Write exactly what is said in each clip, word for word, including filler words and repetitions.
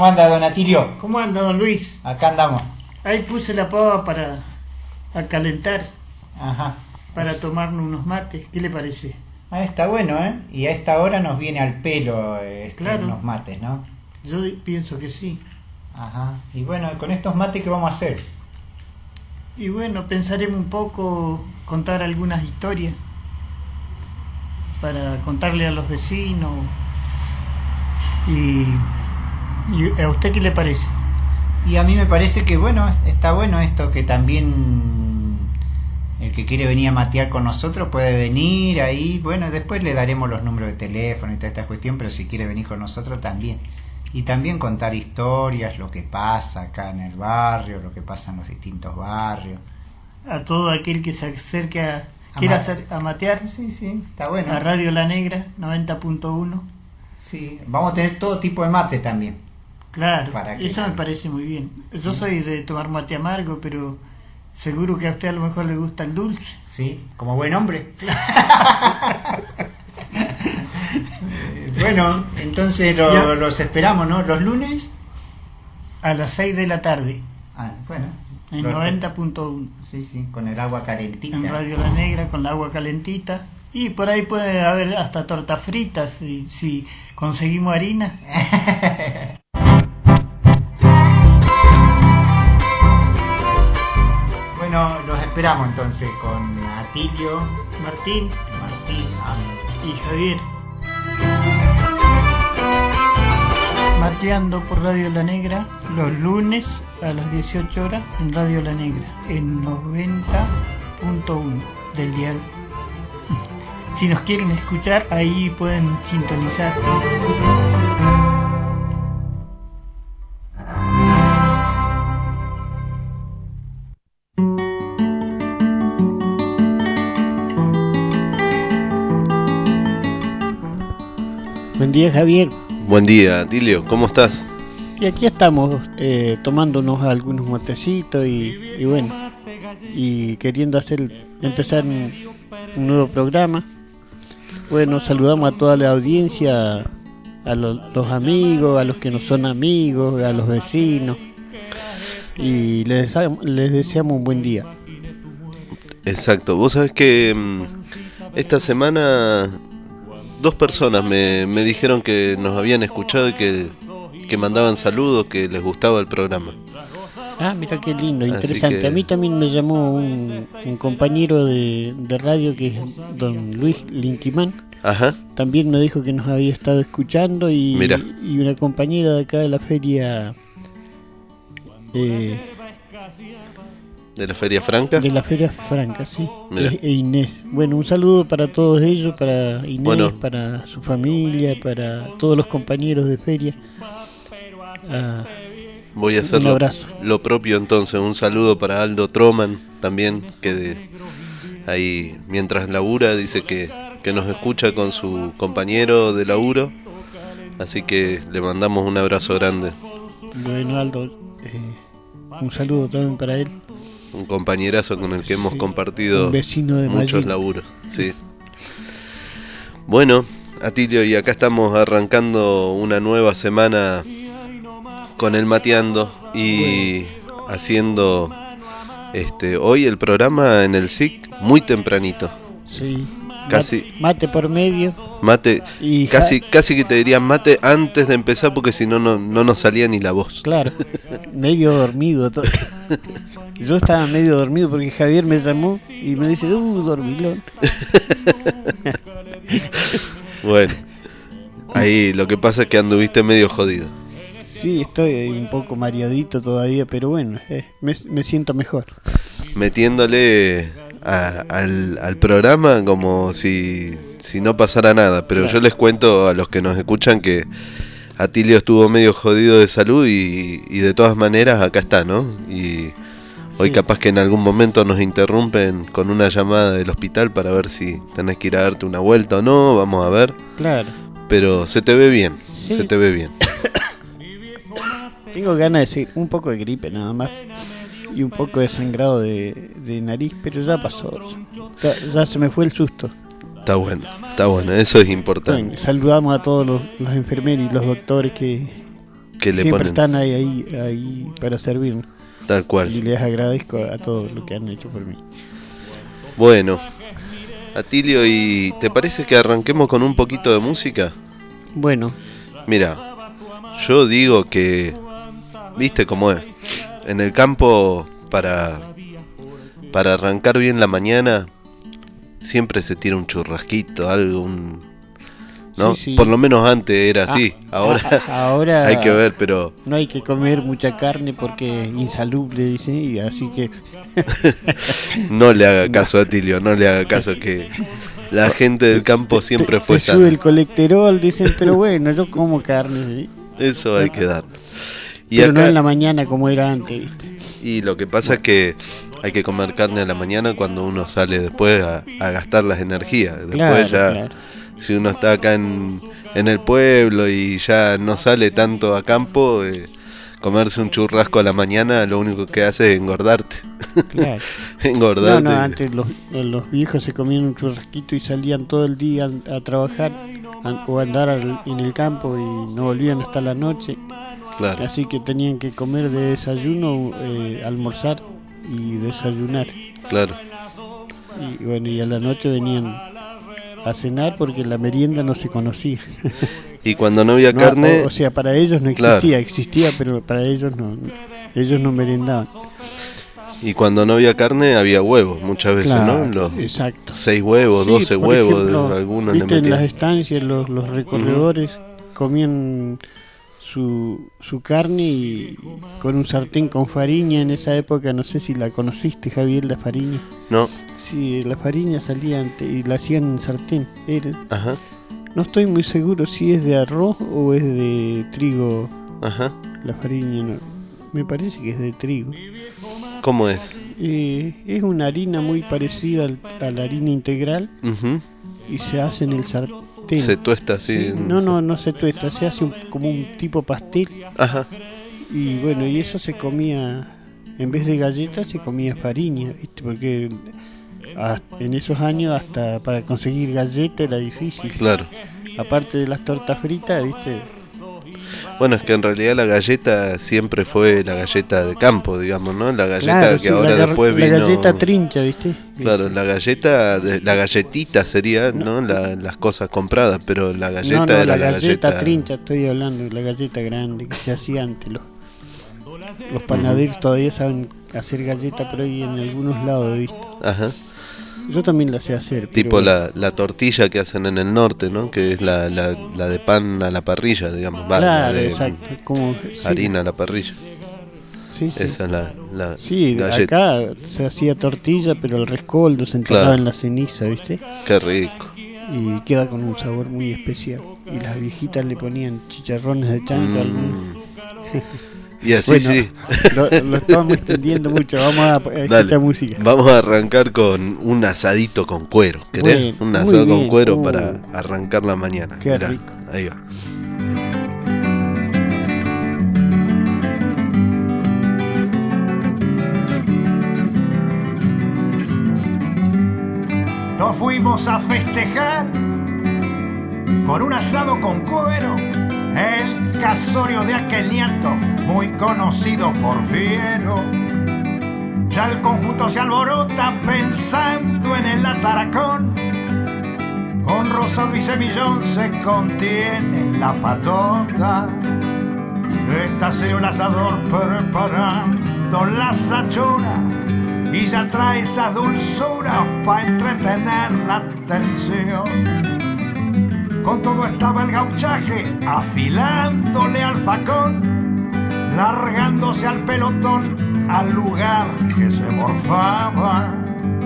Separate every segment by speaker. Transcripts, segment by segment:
Speaker 1: ¿Cómo anda, don Atilio?
Speaker 2: ¿Cómo anda, don Luis?
Speaker 1: Acá andamos.
Speaker 2: Ahí puse la pava para a calentar.
Speaker 1: Ajá.
Speaker 2: Para tomarnos unos mates. ¿Qué le parece?
Speaker 1: Ah, está bueno, ¿eh? Y a esta hora nos viene al pelo eh,
Speaker 2: claro.
Speaker 1: unos mates, ¿no?
Speaker 2: Yo pienso que sí.
Speaker 1: Ajá. Y bueno, con estos mates, ¿qué vamos a hacer?
Speaker 2: Y bueno, pensaremos un poco, contar algunas historias para contarle a los vecinos. Y, y ¿a usted qué le parece?
Speaker 1: Y a mí me parece que, bueno, está bueno esto, que también el que quiere venir a matear con nosotros puede venir ahí. Bueno, después le daremos los números de teléfono y toda esta cuestión, pero si quiere venir con nosotros también. Y también contar historias, lo que pasa acá en el barrio, lo que pasa en los distintos barrios.
Speaker 2: A todo aquel que se acerque a,
Speaker 1: a
Speaker 2: quiera
Speaker 1: ma-
Speaker 2: hacer, a matear.
Speaker 1: Sí, sí, está bueno.
Speaker 2: A Radio La Negra, noventa punto uno.
Speaker 1: Sí, vamos a tener todo tipo de mate también.
Speaker 2: Claro,
Speaker 1: Para que
Speaker 2: eso me parece muy bien. Yo
Speaker 1: sí.
Speaker 2: soy de tomar mate amargo, pero seguro que a usted a lo mejor le gusta el dulce.
Speaker 1: Sí, como buen hombre. Bueno, entonces lo, los esperamos, ¿no? Los lunes
Speaker 2: a las seis de la tarde.
Speaker 1: Ah, bueno.
Speaker 2: En
Speaker 1: los,
Speaker 2: noventa punto uno.
Speaker 1: Sí, sí, con el agua calentita.
Speaker 2: En Radio La Negra, con el agua calentita. Y por ahí puede haber hasta tortas fritas si, si conseguimos harina.
Speaker 1: Bueno, los esperamos entonces con Atilio,
Speaker 2: Martín,
Speaker 1: Martín
Speaker 2: y Javier. Mateando por Radio La Negra los lunes a las dieciocho horas en Radio La Negra en noventa punto uno del dial. Si nos quieren escuchar, ahí pueden sintonizar. Buen día, Javier.
Speaker 3: Buen día, Atilio, ¿cómo estás?
Speaker 2: Y aquí estamos eh, tomándonos algunos matecitos y, y bueno, y queriendo hacer empezar un, un nuevo programa. Bueno, saludamos a toda la audiencia, a lo, los amigos, a los que no son amigos, a los vecinos, y les deseamos, les deseamos un buen día.
Speaker 3: Exacto, vos sabés que mmm, esta semana dos personas me, me dijeron que nos habían escuchado y que, que mandaban saludos, que les gustaba el programa.
Speaker 2: Ah, mira qué lindo, interesante. Que... A mí también me llamó un, un compañero de, de radio que es don Luis Linquimán.
Speaker 3: Ajá.
Speaker 2: También nos dijo que nos había estado escuchando y,
Speaker 3: Mira.
Speaker 2: y una compañera de acá de la feria... Eh,
Speaker 3: ¿De la Feria Franca?
Speaker 2: De la Feria Franca, sí. E, e Inés. Bueno, un saludo para todos ellos, para Inés, bueno. Para su familia, para todos los compañeros de feria. Ah,
Speaker 3: Voy a hacer lo, lo propio entonces. Un saludo para Aldo Troman también, que de, ahí mientras labura dice que, que nos escucha con su compañero de laburo. Así que le mandamos un abrazo grande.
Speaker 2: Bueno, Aldo, eh, un saludo también para él.
Speaker 3: Un compañerazo con el que sí, hemos compartido
Speaker 2: vecino de
Speaker 3: muchos
Speaker 2: Mayín.
Speaker 3: laburos. Sí. Bueno, Atilio, y acá estamos arrancando una nueva semana con el Mateando y bueno. haciendo este hoy el programa en el S I C muy tempranito.
Speaker 2: Sí.
Speaker 3: Casi
Speaker 2: mate, mate por medio.
Speaker 3: Mate
Speaker 2: y
Speaker 3: casi ja... casi que te diría mate antes de empezar porque si no no no nos salía ni la voz.
Speaker 2: Claro. Medio dormido todo. Yo estaba medio dormido porque Javier me llamó y me dice, "Uh, dormilón."
Speaker 3: Bueno. Ahí lo que pasa es que anduviste medio jodido.
Speaker 2: Sí, estoy un poco mareadito todavía, pero bueno, eh, me, me siento mejor.
Speaker 3: Metiéndole a, al, al programa como si, si no pasara nada, pero claro. Yo les cuento a los que nos escuchan que Atilio estuvo medio jodido de salud y, y de todas maneras acá está, ¿no? Y hoy sí. Capaz que en algún momento nos interrumpen con una llamada del hospital para ver si tenés que ir a darte una vuelta o no, vamos a ver.
Speaker 2: Claro.
Speaker 3: Pero se te ve bien,
Speaker 2: sí.
Speaker 3: se te ve bien.
Speaker 2: Tengo ganas de decir un poco de gripe nada más y un poco de sangrado de, de nariz, pero ya pasó, ya, ya se me fue el susto.
Speaker 3: Está bueno, está bueno, eso es importante.
Speaker 2: Bueno, saludamos a todos los, los enfermeros y los doctores que,
Speaker 3: que le
Speaker 2: siempre
Speaker 3: ponen.
Speaker 2: están ahí, ahí, ahí para servirnos.
Speaker 3: Tal cual.
Speaker 2: Y les agradezco a todos lo que han hecho por mí.
Speaker 3: Bueno, Atilio, ¿y te parece que arranquemos con un poquito de música?
Speaker 2: Bueno.
Speaker 3: Mira, yo digo que, viste cómo es, en el campo para, para arrancar bien la mañana siempre se tira un churrasquito, algo, un, ¿no?
Speaker 2: Sí, sí.
Speaker 3: Por lo menos antes era así,
Speaker 2: Ah,
Speaker 3: ahora,
Speaker 2: ahora
Speaker 3: hay que ver, pero
Speaker 2: no hay que comer mucha carne porque es insalubre, dicen, y así que
Speaker 3: no le haga caso a Atilio, no le haga caso, que la gente del campo siempre
Speaker 2: te,
Speaker 3: fue
Speaker 2: te sube
Speaker 3: sana.
Speaker 2: el colesterol, dicen, pero bueno, yo como carne, ¿sí?
Speaker 3: Eso hay que dar. Y
Speaker 2: pero
Speaker 3: acá,
Speaker 2: no en la mañana como era antes, ¿viste?
Speaker 3: y lo que pasa es que hay que comer carne a la mañana cuando uno sale después a, a gastar las energías. Después
Speaker 2: Claro,
Speaker 3: ya,
Speaker 2: claro.
Speaker 3: si uno está acá en, en el pueblo y ya no sale tanto a campo, eh, comerse un churrasco a la mañana lo único que hace es engordarte.
Speaker 2: Claro.
Speaker 3: Engordarte.
Speaker 2: No, no, antes los, los viejos se comían un churrasquito y salían todo el día a, a trabajar a, o a andar al, en el campo y no volvían hasta la noche.
Speaker 3: Claro.
Speaker 2: Así que tenían que comer de desayuno, eh, almorzar y desayunar.
Speaker 3: Claro.
Speaker 2: Y bueno, y a la noche venían a cenar porque la merienda no se conocía.
Speaker 3: Y cuando no había
Speaker 2: No,
Speaker 3: carne,
Speaker 2: o, o sea, para ellos no
Speaker 3: Claro.
Speaker 2: existía, existía, pero para ellos no, ellos no merendaban.
Speaker 3: y cuando no había carne había huevos muchas veces,
Speaker 2: Claro,
Speaker 3: ¿no? Los
Speaker 2: exacto.
Speaker 3: seis huevos,
Speaker 2: Sí,
Speaker 3: doce
Speaker 2: por
Speaker 3: huevos,
Speaker 2: ejemplo,
Speaker 3: algunos le
Speaker 2: viste, en las
Speaker 3: metían.
Speaker 2: estancias los, los recorredores comían su, su carne y con un sartén con fariña. En esa época, no sé si la conociste, Javier, la fariña.
Speaker 3: No,
Speaker 2: Sí, la fariña salía ante, y la hacían en sartén. Era,
Speaker 3: ajá,
Speaker 2: no estoy muy seguro si es de arroz o es de trigo.
Speaker 3: ajá.
Speaker 2: La fariña, no. Me parece que es de trigo.
Speaker 3: ¿Cómo es?
Speaker 2: Eh, es una harina muy parecida al- a la harina integral
Speaker 3: Ujú.
Speaker 2: y se hace en el sartén.
Speaker 3: Se tuesta así.
Speaker 2: Sí,
Speaker 3: en-
Speaker 2: no, no, no se tuesta, se hace un- como un tipo pastel.
Speaker 3: Ajá,
Speaker 2: Y bueno, y eso se comía, en vez de galletas, se comía fariña, ¿viste? Porque hasta- en esos años hasta para conseguir galletas era difícil.
Speaker 3: claro.
Speaker 2: Aparte de las tortas fritas, ¿viste?
Speaker 3: Bueno, es que en realidad la galleta siempre fue la galleta de campo, digamos, ¿no? La galleta
Speaker 2: Claro,
Speaker 3: que
Speaker 2: sí,
Speaker 3: ahora
Speaker 2: la, gar-
Speaker 3: después
Speaker 2: la
Speaker 3: vino.
Speaker 2: galleta trincha, ¿viste?
Speaker 3: Claro, la galleta, de- la galletita sería, ¿no? La- las cosas compradas, pero la galleta
Speaker 2: no, no,
Speaker 3: era
Speaker 2: la
Speaker 3: la
Speaker 2: galleta,
Speaker 3: galleta.
Speaker 2: trincha estoy hablando, la galleta grande que se hacía antes. Los, los panaderos todavía saben hacer galleta, pero hay en algunos lados he visto.
Speaker 3: Ajá.
Speaker 2: Yo también la sé hacer.
Speaker 3: Tipo
Speaker 2: pero-
Speaker 3: la, la tortilla que hacen en el norte, ¿no? Que es la, la, la de pan a la parrilla, digamos. Va, la
Speaker 2: Claro,
Speaker 3: de
Speaker 2: exacto. Como, sí,
Speaker 3: harina a la parrilla.
Speaker 2: Sí, sí.
Speaker 3: Esa es la, la
Speaker 2: Sí,
Speaker 3: galleta.
Speaker 2: acá se hacía tortilla, pero el rescoldo se enterraba
Speaker 3: Claro.
Speaker 2: en la ceniza, ¿viste?
Speaker 3: Qué rico.
Speaker 2: Y queda con un sabor muy especial. Y las viejitas le ponían chicharrones de chancho. algunas.
Speaker 3: Mm. Y así
Speaker 2: Bueno,
Speaker 3: sí.
Speaker 2: Lo, lo estamos extendiendo mucho. Vamos a, a escuchar
Speaker 3: Dale.
Speaker 2: música.
Speaker 3: Vamos a arrancar con un asadito con cuero. ¿Querés?
Speaker 2: Bueno,
Speaker 3: un
Speaker 2: muy
Speaker 3: asado con
Speaker 2: bien.
Speaker 3: cuero
Speaker 2: Uh.
Speaker 3: para arrancar la mañana.
Speaker 2: Qué
Speaker 3: Mirá,
Speaker 2: rico.
Speaker 3: ahí va.
Speaker 4: Nos fuimos a festejar con un asado con cuero, el casorio de aquel nieto, muy conocido por fiero. Ya el conjunto se alborota pensando en el ataracón, con rosado y semillón se contiene la patota. Estaseo el asador preparando las achuras y ya trae esa dulzura para entretener la atención. Con todo estaba el gauchaje afilándole al facón, largándose al pelotón al lugar que se morfaba.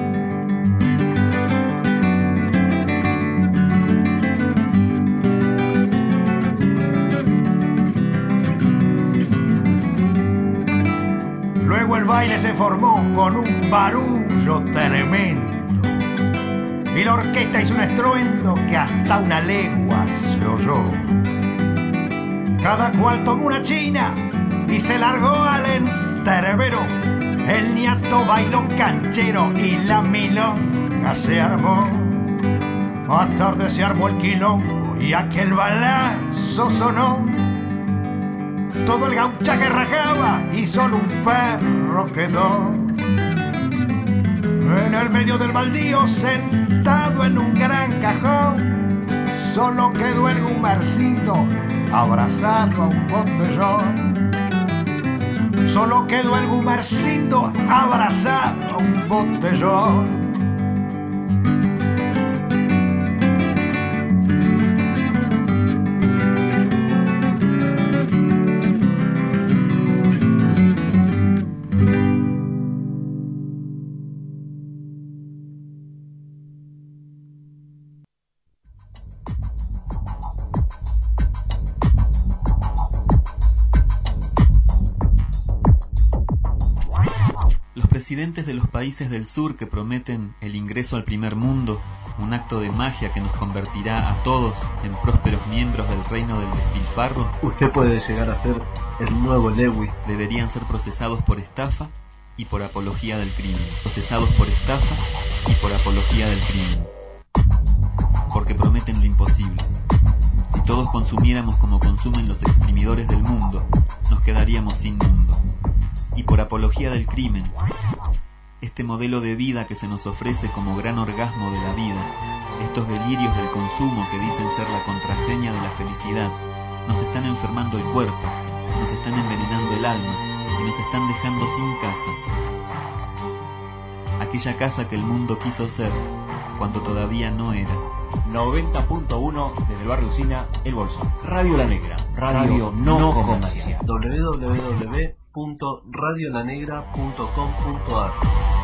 Speaker 4: Luego el baile se formó con un barullo tremendo y la orquesta hizo un estruendo que hasta una legua se oyó. Cada cual tomó una china y se largó al entrevero. El niato bailó canchero y la milonga se armó. Más tarde se armó el quilombo y aquel balazo sonó. todo el gauchaje rajaba y solo un perro quedó. En el medio del baldío, sentado en un gran cajón, solo quedó el gumarcito abrazado a un botellón. Solo quedó el gumarcito abrazado a un botellón.
Speaker 5: Los presidentes de los países del sur que prometen el ingreso al primer mundo, un acto de magia que nos convertirá a todos en prósperos miembros del reino del despilfarro,
Speaker 6: usted puede llegar a ser el nuevo Lewis.
Speaker 5: Deberían ser procesados por estafa y por apología del crimen. Procesados por estafa y por apología del crimen. Porque prometen lo imposible. Si todos consumiéramos como consumen los exprimidores del mundo, nos quedaríamos sin mundo. Y por apología del crimen, este modelo de vida que se nos ofrece como gran orgasmo de la vida, estos delirios del consumo que dicen ser la contraseña de la felicidad, nos están enfermando el cuerpo, nos están envenenando el alma y nos están dejando sin casa. Aquella casa que el mundo quiso ser cuando todavía no era.
Speaker 7: noventa punto uno desde el barrio Usina, El Bolsón. Radio La Negra, radio, radio no, no comercial.
Speaker 6: doble u doble u doble u punto radio la negra punto com punto a r.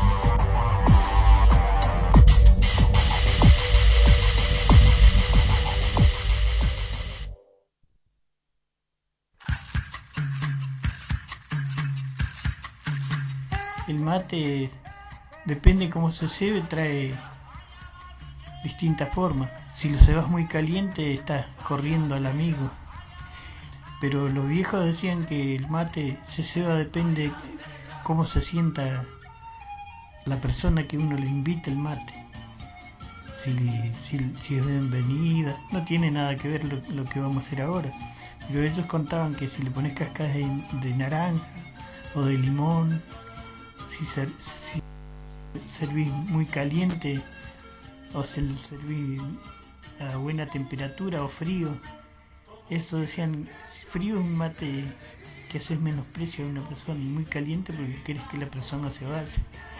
Speaker 2: El mate, depende cómo se cebe, trae distintas formas. Si lo cebas muy caliente, estás corriendo al amigo. Pero los viejos decían que el mate se ceba depende cómo se sienta la persona que uno le invita el mate. Si, si, si es bienvenida, no tiene nada que ver lo, lo que vamos a hacer ahora. Pero ellos contaban que si le pones cascadas de, de naranja o de limón, si, ser, si servís muy caliente o se lo servís a buena temperatura o frío, eso decían, frío es un mate que haces menosprecio a una persona, y muy caliente porque querés que la persona se vaya.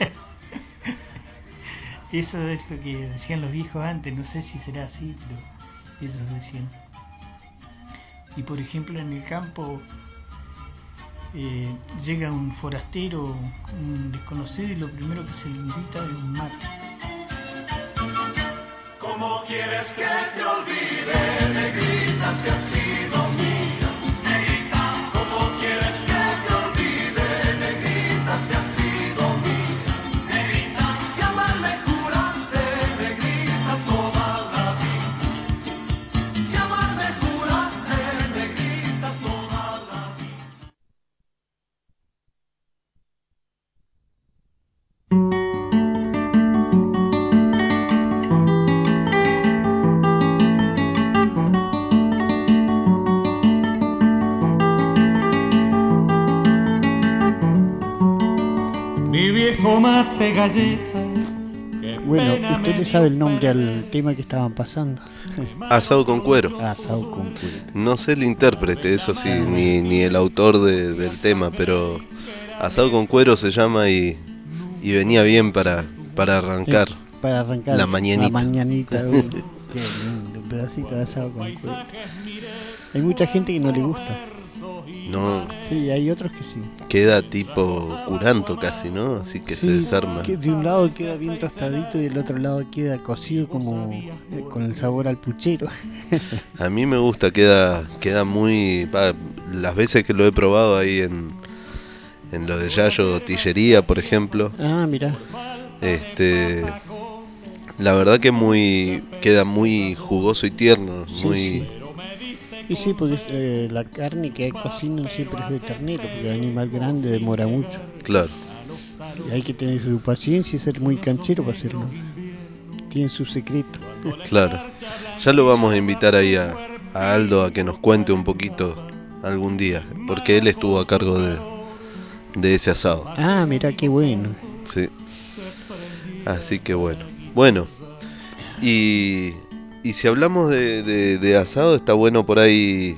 Speaker 2: Eso es lo que decían los viejos antes, no sé si será así, pero ellos decían. Y por ejemplo en el campo eh, llega un forastero, un desconocido, y lo primero que se le invita es un mate.
Speaker 8: ¿Cómo quieres que te olvide, negrita, si has sido mía? Negrita, ¿cómo quieres que te olvide, negrita, si has sido mía? Negrita, si amarme juraste, negrita, toda la vida. Si amarme juraste, negrita, toda la vida.
Speaker 9: Mate galleta.
Speaker 2: Bueno, ¿usted le sabe el nombre al tema que estaban pasando?
Speaker 3: Asado con cuero.
Speaker 2: Asado con cuero.
Speaker 3: No sé el intérprete, eso sí, ni, ni el autor de, del tema, pero Asado con cuero se llama y, y venía bien para, para arrancar.
Speaker 2: Eh, para arrancar
Speaker 3: la mañanita.
Speaker 2: La mañanita, uh, qué lindo, un pedacito de asado con cuero. Hay mucha gente que no le gusta.
Speaker 3: No.
Speaker 2: Sí, hay otros que sí.
Speaker 3: Queda tipo curanto casi, ¿no? Así que
Speaker 2: sí,
Speaker 3: se desarma.
Speaker 2: Que de un lado queda bien tostadito y del otro lado queda cocido como eh, con el sabor al puchero.
Speaker 3: A mí me gusta, queda queda muy... Pa, las veces que lo he probado ahí en, en lo de Yayo Tillería, por ejemplo.
Speaker 2: Ah, mirá.
Speaker 3: Este... La verdad que muy queda muy jugoso y tierno,
Speaker 2: sí,
Speaker 3: muy...
Speaker 2: Sí. Y sí, porque eh, la carne que cocinan siempre es de ternero, porque el animal grande demora mucho.
Speaker 3: Claro.
Speaker 2: Y hay que tener su paciencia y ser muy canchero para hacerlo. Tienen su secreto.
Speaker 3: Claro. Ya lo vamos a invitar ahí a, a Aldo a que nos cuente un poquito algún día, porque él estuvo a cargo de, de ese asado.
Speaker 2: Ah, mira qué bueno.
Speaker 3: Sí. Así que bueno. Bueno, y, y si hablamos de, de, de asado, está bueno por ahí.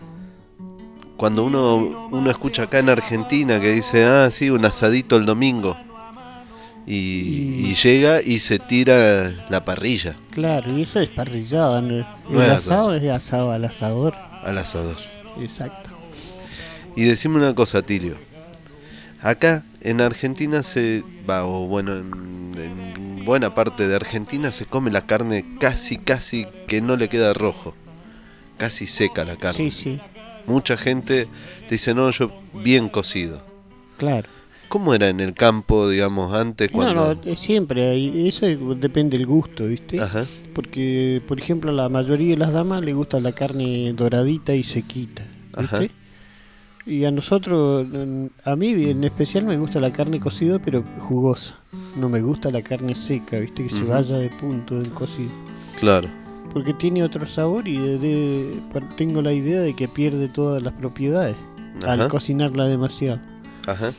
Speaker 3: Cuando uno, uno escucha acá en Argentina que dice, ah, sí, un asadito el domingo. Y, y llega y se tira la parrilla.
Speaker 2: Claro, y eso es parrillada, ¿no? El
Speaker 3: No es
Speaker 2: asado es asado al asador.
Speaker 3: Al asador.
Speaker 2: Exacto.
Speaker 3: Y decime una cosa, Tilio. Acá en Argentina se va, o bueno, en, en buena parte de Argentina se come la carne casi, casi que no le queda rojo. Casi seca la carne.
Speaker 2: Sí, sí.
Speaker 3: Mucha gente te dice, no, yo bien cocido.
Speaker 2: Claro.
Speaker 3: ¿Cómo era en el campo, digamos, antes? Cuando...
Speaker 2: No, no, siempre hay, eso depende del gusto, ¿viste?
Speaker 3: Ajá.
Speaker 2: Porque, por ejemplo, a la mayoría de las damas le gusta la carne doradita y sequita, ¿viste?
Speaker 3: Ajá.
Speaker 2: Y a nosotros, a mí en especial me gusta la carne cocida, pero jugosa. No me gusta la carne seca, ¿viste? Que se
Speaker 3: Ujú.
Speaker 2: vaya de punto del cocido.
Speaker 3: Claro.
Speaker 2: Porque tiene otro sabor y de- de- tengo la idea de que pierde todas las propiedades
Speaker 3: Ajá.
Speaker 2: al cocinarla demasiado.
Speaker 3: Ajá.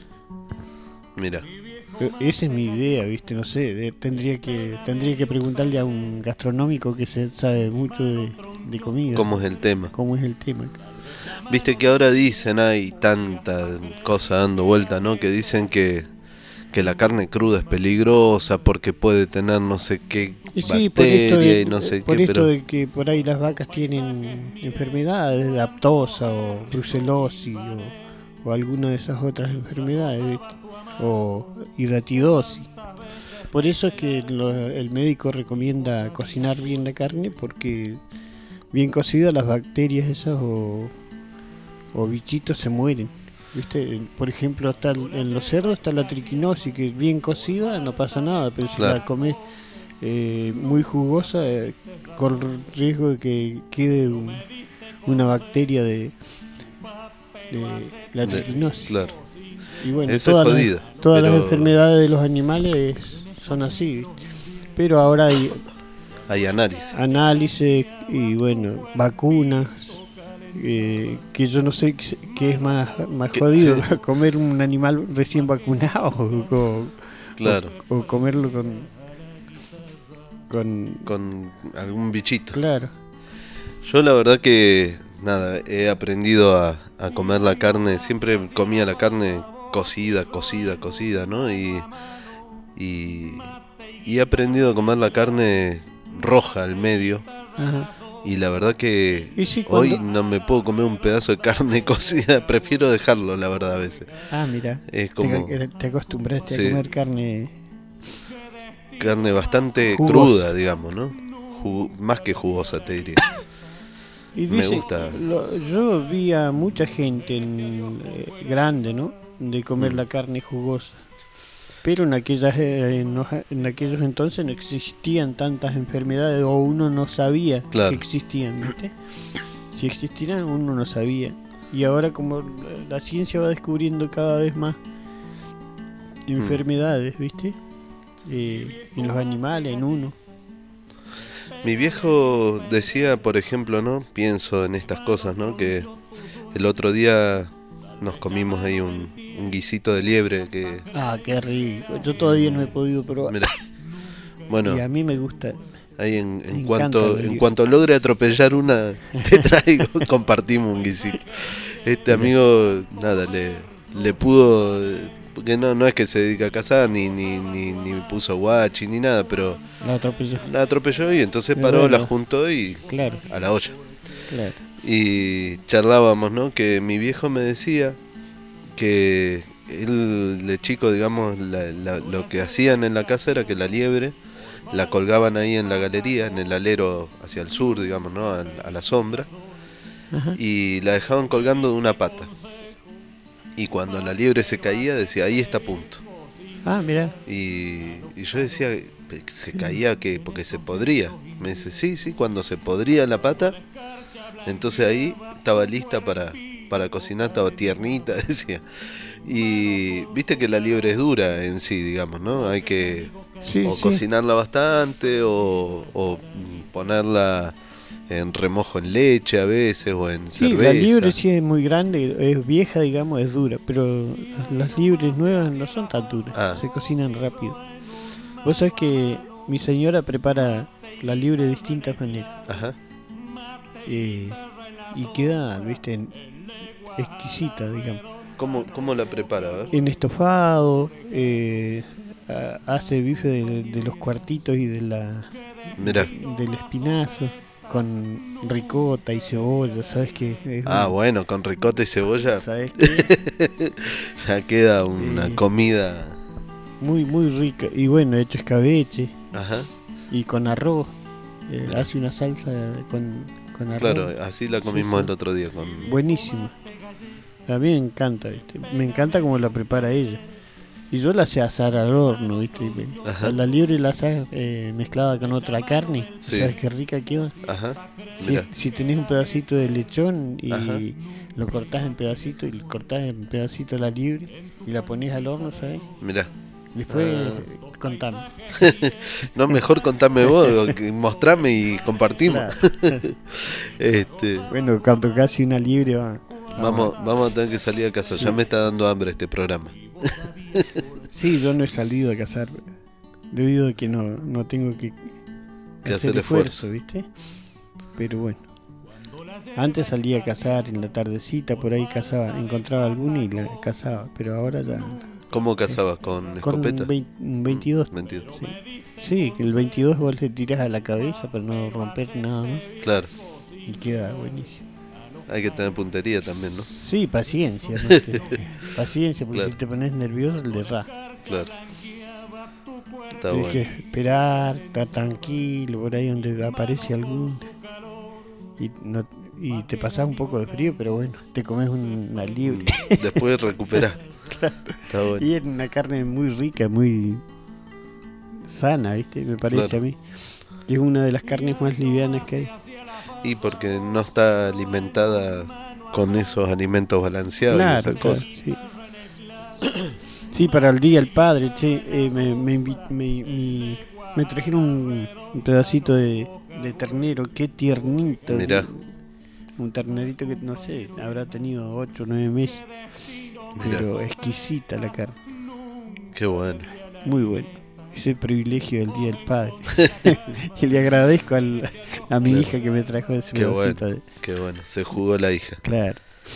Speaker 3: Mira.
Speaker 2: E- Esa es mi idea, ¿viste? No sé, de- tendría que tendría que preguntarle a un gastronómico que se sabe mucho de, de comida.
Speaker 3: ¿Cómo es el tema?
Speaker 2: ¿Cómo es el tema?
Speaker 3: Viste que ahora dicen, hay tanta cosa dando vuelta, ¿no? Que dicen que, que la carne cruda es peligrosa porque puede tener no sé qué
Speaker 2: Y sí, por esto,
Speaker 3: bacteria
Speaker 2: de,
Speaker 3: y no sé
Speaker 2: por
Speaker 3: qué,
Speaker 2: esto
Speaker 3: pero...
Speaker 2: de que por ahí las vacas tienen enfermedades, de aptosa o brucelosis o, o alguna de esas otras enfermedades, ¿viste? O hidatidosis. Por eso es que lo- el médico recomienda cocinar bien la carne, porque bien cocida las bacterias esas o, o bichitos se mueren. ¿Viste? Por ejemplo, está el- en los cerdos está la triquinosis, que bien cocida no pasa nada, pero si
Speaker 3: Claro.
Speaker 2: la comes eh, muy jugosa, eh, corre el riesgo de que quede un- una bacteria de, de la
Speaker 3: de-
Speaker 2: triquinosis.
Speaker 3: claro.
Speaker 2: Y bueno,
Speaker 3: Esa es
Speaker 2: todas,
Speaker 3: jodida,
Speaker 2: las, todas
Speaker 3: pero-
Speaker 2: las enfermedades de los animales son así, ¿viste? Pero ahora hay
Speaker 3: Hay análisis.
Speaker 2: análisis y bueno, vacunas, eh, que yo no sé qué qué es más, más
Speaker 3: Que-
Speaker 2: jodido,
Speaker 3: sí.
Speaker 2: comer un animal recién vacunado o,
Speaker 3: Claro.
Speaker 2: o, o comerlo con, con...
Speaker 3: Con algún bichito.
Speaker 2: Claro.
Speaker 3: Yo la verdad que, nada, he aprendido a, a comer la carne, siempre comía la carne cocida, cocida, cocida, ¿no? Y, y, y he aprendido a comer la carne roja al medio.
Speaker 2: Ajá.
Speaker 3: Y la verdad que
Speaker 2: Y sí,
Speaker 3: hoy
Speaker 2: cuando-
Speaker 3: no me puedo comer un pedazo de carne cocida, prefiero dejarlo, la verdad, a veces.
Speaker 2: Ah, mira,
Speaker 3: Es
Speaker 2: te,
Speaker 3: como
Speaker 2: te acostumbraste
Speaker 3: Sí.
Speaker 2: a comer carne
Speaker 3: carne bastante
Speaker 2: Jugosa.
Speaker 3: cruda, digamos, ¿no? Jugo- más que jugosa, te diría.
Speaker 2: y
Speaker 3: Me
Speaker 2: dice-
Speaker 3: gusta.
Speaker 2: lo- yo vi a mucha gente en, eh, grande, ¿no? De comer
Speaker 3: Mm.
Speaker 2: la carne jugosa. Pero en aquellas eh, en, los- en aquellos entonces no existían tantas enfermedades o uno no sabía
Speaker 3: Claro.
Speaker 2: que existían, ¿viste? Si existieran uno no sabía. Y ahora como la- la ciencia va descubriendo cada vez más enfermedades, ¿viste? Eh, en los animales, en uno.
Speaker 3: Mi viejo decía, por ejemplo, ¿no? Pienso en estas cosas, ¿no? Que el otro día nos comimos ahí un, un guisito de liebre que...
Speaker 2: Ah, qué rico. Yo todavía no he podido probar.
Speaker 3: Mira, bueno,
Speaker 2: Y a mí me gusta.
Speaker 3: ahí en,
Speaker 2: me
Speaker 3: en
Speaker 2: encanta
Speaker 3: cuanto
Speaker 2: el
Speaker 3: en
Speaker 2: guiso.
Speaker 3: cuanto logre atropellar una, te traigo, compartimos un guisito. Este amigo, nada, le, le pudo... Porque no, no es que se dedica a cazar, ni, ni, ni, ni puso guachi, ni nada, pero
Speaker 2: La atropelló.
Speaker 3: la atropelló y entonces
Speaker 2: Y
Speaker 3: paró,
Speaker 2: bueno.
Speaker 3: la juntó y
Speaker 2: Claro,
Speaker 3: a la olla.
Speaker 2: claro.
Speaker 3: Y charlábamos, ¿no? Que mi viejo me decía que él de chico, digamos, la- la- lo que hacían en la casa era que la liebre la colgaban ahí en la galería, en el alero hacia el sur, digamos, ¿no? A, a la sombra,
Speaker 2: Ajá.
Speaker 3: y la dejaban colgando de una pata. Y cuando la liebre se caía, decía, ahí está a punto.
Speaker 2: Ah, mira.
Speaker 3: Y, y yo decía, ¿se caía que porque se podría? Me dice, sí, sí, cuando se podría la pata, entonces ahí estaba lista para, para cocinar, estaba tiernita, decía. Y viste que la liebre es dura en sí, digamos, ¿no? Hay que
Speaker 2: Sí,
Speaker 3: o
Speaker 2: sí.
Speaker 3: cocinarla bastante o, o ponerla en remojo en leche a veces o en
Speaker 2: Sí,
Speaker 3: cerveza.
Speaker 2: la libre sí es muy grande, es vieja, digamos, es dura, pero las libres nuevas no son tan duras,
Speaker 3: Ah.
Speaker 2: se cocinan rápido. Vos sabés que mi señora prepara la libre de distintas maneras.
Speaker 3: Ajá.
Speaker 2: Eh, y queda, viste, en- exquisita, digamos.
Speaker 3: ¿Cómo, cómo la prepara? A ver.
Speaker 2: En estofado, eh, ha- hace bife de, de los cuartitos y de la
Speaker 3: Mirá.
Speaker 2: del espinazo con ricota y cebolla, ¿sabes qué? Es
Speaker 3: Ah,
Speaker 2: un-
Speaker 3: bueno, con ricota y cebolla
Speaker 2: ¿Sabes qué?
Speaker 3: ya queda una
Speaker 2: Eh,
Speaker 3: comida.
Speaker 2: Muy, muy rica. Y bueno, hecho escabeche
Speaker 3: Ajá.
Speaker 2: y con arroz. Eh, hace una salsa con, con arroz.
Speaker 3: Claro, así la
Speaker 2: Sí,
Speaker 3: comimos
Speaker 2: sí.
Speaker 3: el otro día con.
Speaker 2: Buenísima. A mí me encanta, ¿viste? Me encanta como la prepara ella. Y yo la sé asar al horno, ¿viste?
Speaker 3: Ajá.
Speaker 2: La libre la asás eh, mezclada con otra carne.
Speaker 3: Sí.
Speaker 2: ¿Sabes qué rica queda?
Speaker 3: Ajá.
Speaker 2: Si,
Speaker 3: Mirá.
Speaker 2: si tenés un pedacito de lechón y
Speaker 3: Ajá.
Speaker 2: lo cortás en pedacitos y cortás en pedacitos la libre y la pones al horno, ¿sabes?
Speaker 3: Mirá.
Speaker 2: Después
Speaker 3: Ah.
Speaker 2: contame.
Speaker 3: No, mejor contame vos, o que mostrame y compartimos.
Speaker 2: Claro.
Speaker 3: este,
Speaker 2: Bueno, cuando casi una libre va.
Speaker 3: vamos, vamos a tener que salir a casa. Ya me está dando hambre este programa.
Speaker 2: Sí, yo no he salido a cazar debido a que no, no tengo que,
Speaker 3: Que
Speaker 2: hacer
Speaker 3: hacer
Speaker 2: esfuerzo, ¿viste? Pero bueno. Antes salía a cazar en la tardecita, por ahí cazaba, encontraba alguna y la cazaba, pero ahora ya
Speaker 3: ¿Cómo cazabas? ¿Con
Speaker 2: con
Speaker 3: escopeta?
Speaker 2: un vein- un veintidós.
Speaker 3: veintidós.
Speaker 2: Sí. Sí, que el veintidós vos le tirás a la cabeza para no romper nada más
Speaker 3: Claro.
Speaker 2: y queda buenísimo.
Speaker 3: Hay que tener puntería también, ¿no?
Speaker 2: Sí, paciencia, ¿no? Que- paciencia, porque
Speaker 3: Claro.
Speaker 2: si te pones nervioso le errás.
Speaker 3: Claro. Está
Speaker 2: Tienes
Speaker 3: bueno.
Speaker 2: que esperar, estar tranquilo, por ahí donde aparece alguno. Y, no, y te pasás un poco de frío, pero bueno, te comes una libre.
Speaker 3: Después recuperás.
Speaker 2: Claro.
Speaker 3: Está bueno.
Speaker 2: Y es una carne muy rica, muy sana, ¿viste? Me parece
Speaker 3: Claro.
Speaker 2: a mí. Que es una de las carnes más livianas que hay.
Speaker 3: Y porque no está alimentada con esos alimentos balanceados y
Speaker 2: Claro,
Speaker 3: esas
Speaker 2: claro,
Speaker 3: cosas.
Speaker 2: sí. Sí, para el día del padre, che, eh, me, me, invi- me, mi- me trajeron un, un pedacito de, de ternero, qué tiernito.
Speaker 3: Mirá.
Speaker 2: Un, un ternerito que, no sé, habrá tenido ocho o nueve meses.
Speaker 3: Mirá.
Speaker 2: Pero exquisita la carne,
Speaker 3: Qué bueno.
Speaker 2: muy bueno. Ese privilegio del día del padre. Y le agradezco al, a mi
Speaker 3: Claro.
Speaker 2: hija que me trajo ese
Speaker 3: Qué
Speaker 2: pedacito
Speaker 3: bueno.
Speaker 2: de...
Speaker 3: Qué bueno. Se jugó la hija.
Speaker 2: Claro.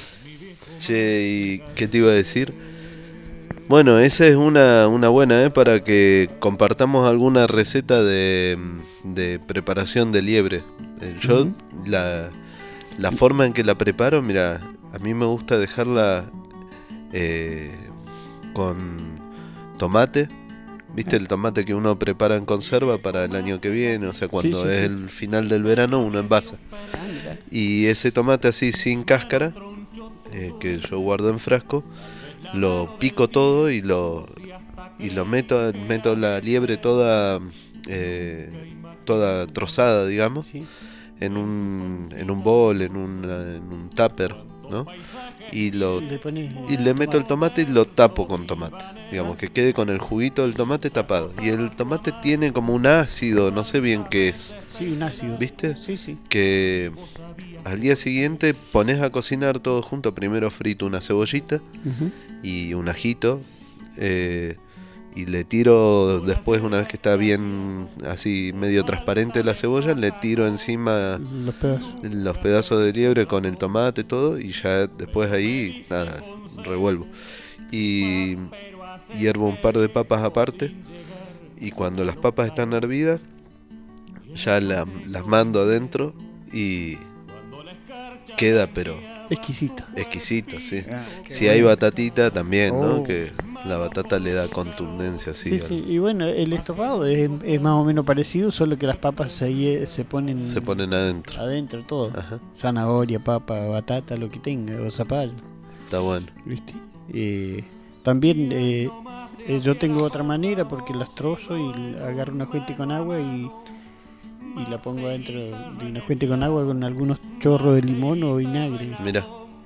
Speaker 3: Che, ¿y qué te iba a decir? Bueno, esa es una, una buena, ¿eh? Para que compartamos alguna receta de, de preparación de liebre. Eh, Yo,
Speaker 2: Ujú.
Speaker 3: la, la forma en que la preparo, mira, a mí me gusta dejarla eh, con tomate. ¿Viste el tomate que uno prepara en conserva para el año que viene? O sea, cuando
Speaker 2: sí,
Speaker 3: es
Speaker 2: sí.
Speaker 3: el final del verano, uno envasa. Y ese tomate así sin cáscara, eh, que yo guardo en frasco, lo pico todo y lo y lo meto meto la liebre toda eh, toda trozada, digamos,
Speaker 2: Sí.
Speaker 3: en un en un bol, en un en un tupper, ¿no? Y lo
Speaker 2: Le pones,
Speaker 3: y le meto el tomate y lo tapo con tomate, digamos, que quede con el juguito del tomate tapado. Y el tomate tiene como un ácido, no sé bien qué es,
Speaker 2: Sí, un ácido.
Speaker 3: ¿viste?
Speaker 2: Sí, sí.
Speaker 3: Que al día siguiente pones a cocinar todo junto. Primero frito una cebollita
Speaker 2: Ujú.
Speaker 3: y un ajito, eh, y le tiro después, una vez que está bien así medio transparente la cebolla, le tiro encima
Speaker 2: Los pedazos.
Speaker 3: los pedazos de liebre con el tomate, todo, y ya después ahí, nada, revuelvo. Y hiervo un par de papas aparte, y cuando las papas están hervidas, ya la- las mando adentro y queda, pero
Speaker 2: Exquisito.
Speaker 3: exquisito, sí.
Speaker 2: Ah, qué
Speaker 3: Si
Speaker 2: bueno.
Speaker 3: hay batatita también, ¿no?
Speaker 2: Oh.
Speaker 3: Que la batata le da contundencia así.
Speaker 2: Sí,
Speaker 3: al-
Speaker 2: sí, y bueno, el estofado es, es más o menos parecido, solo que las papas se, hie- se ponen
Speaker 3: Se ponen adentro.
Speaker 2: adentro todo.
Speaker 3: Ajá,
Speaker 2: Zanahoria, papa, batata, lo que tenga, o zapallo,
Speaker 3: está bueno.
Speaker 2: ¿viste? Eh, también eh, eh, yo tengo otra manera porque las trozo y l- agarro una fuente con agua y, y la pongo adentro de una fuente con agua con algunos chorros de limón o vinagre.
Speaker 3: Mira,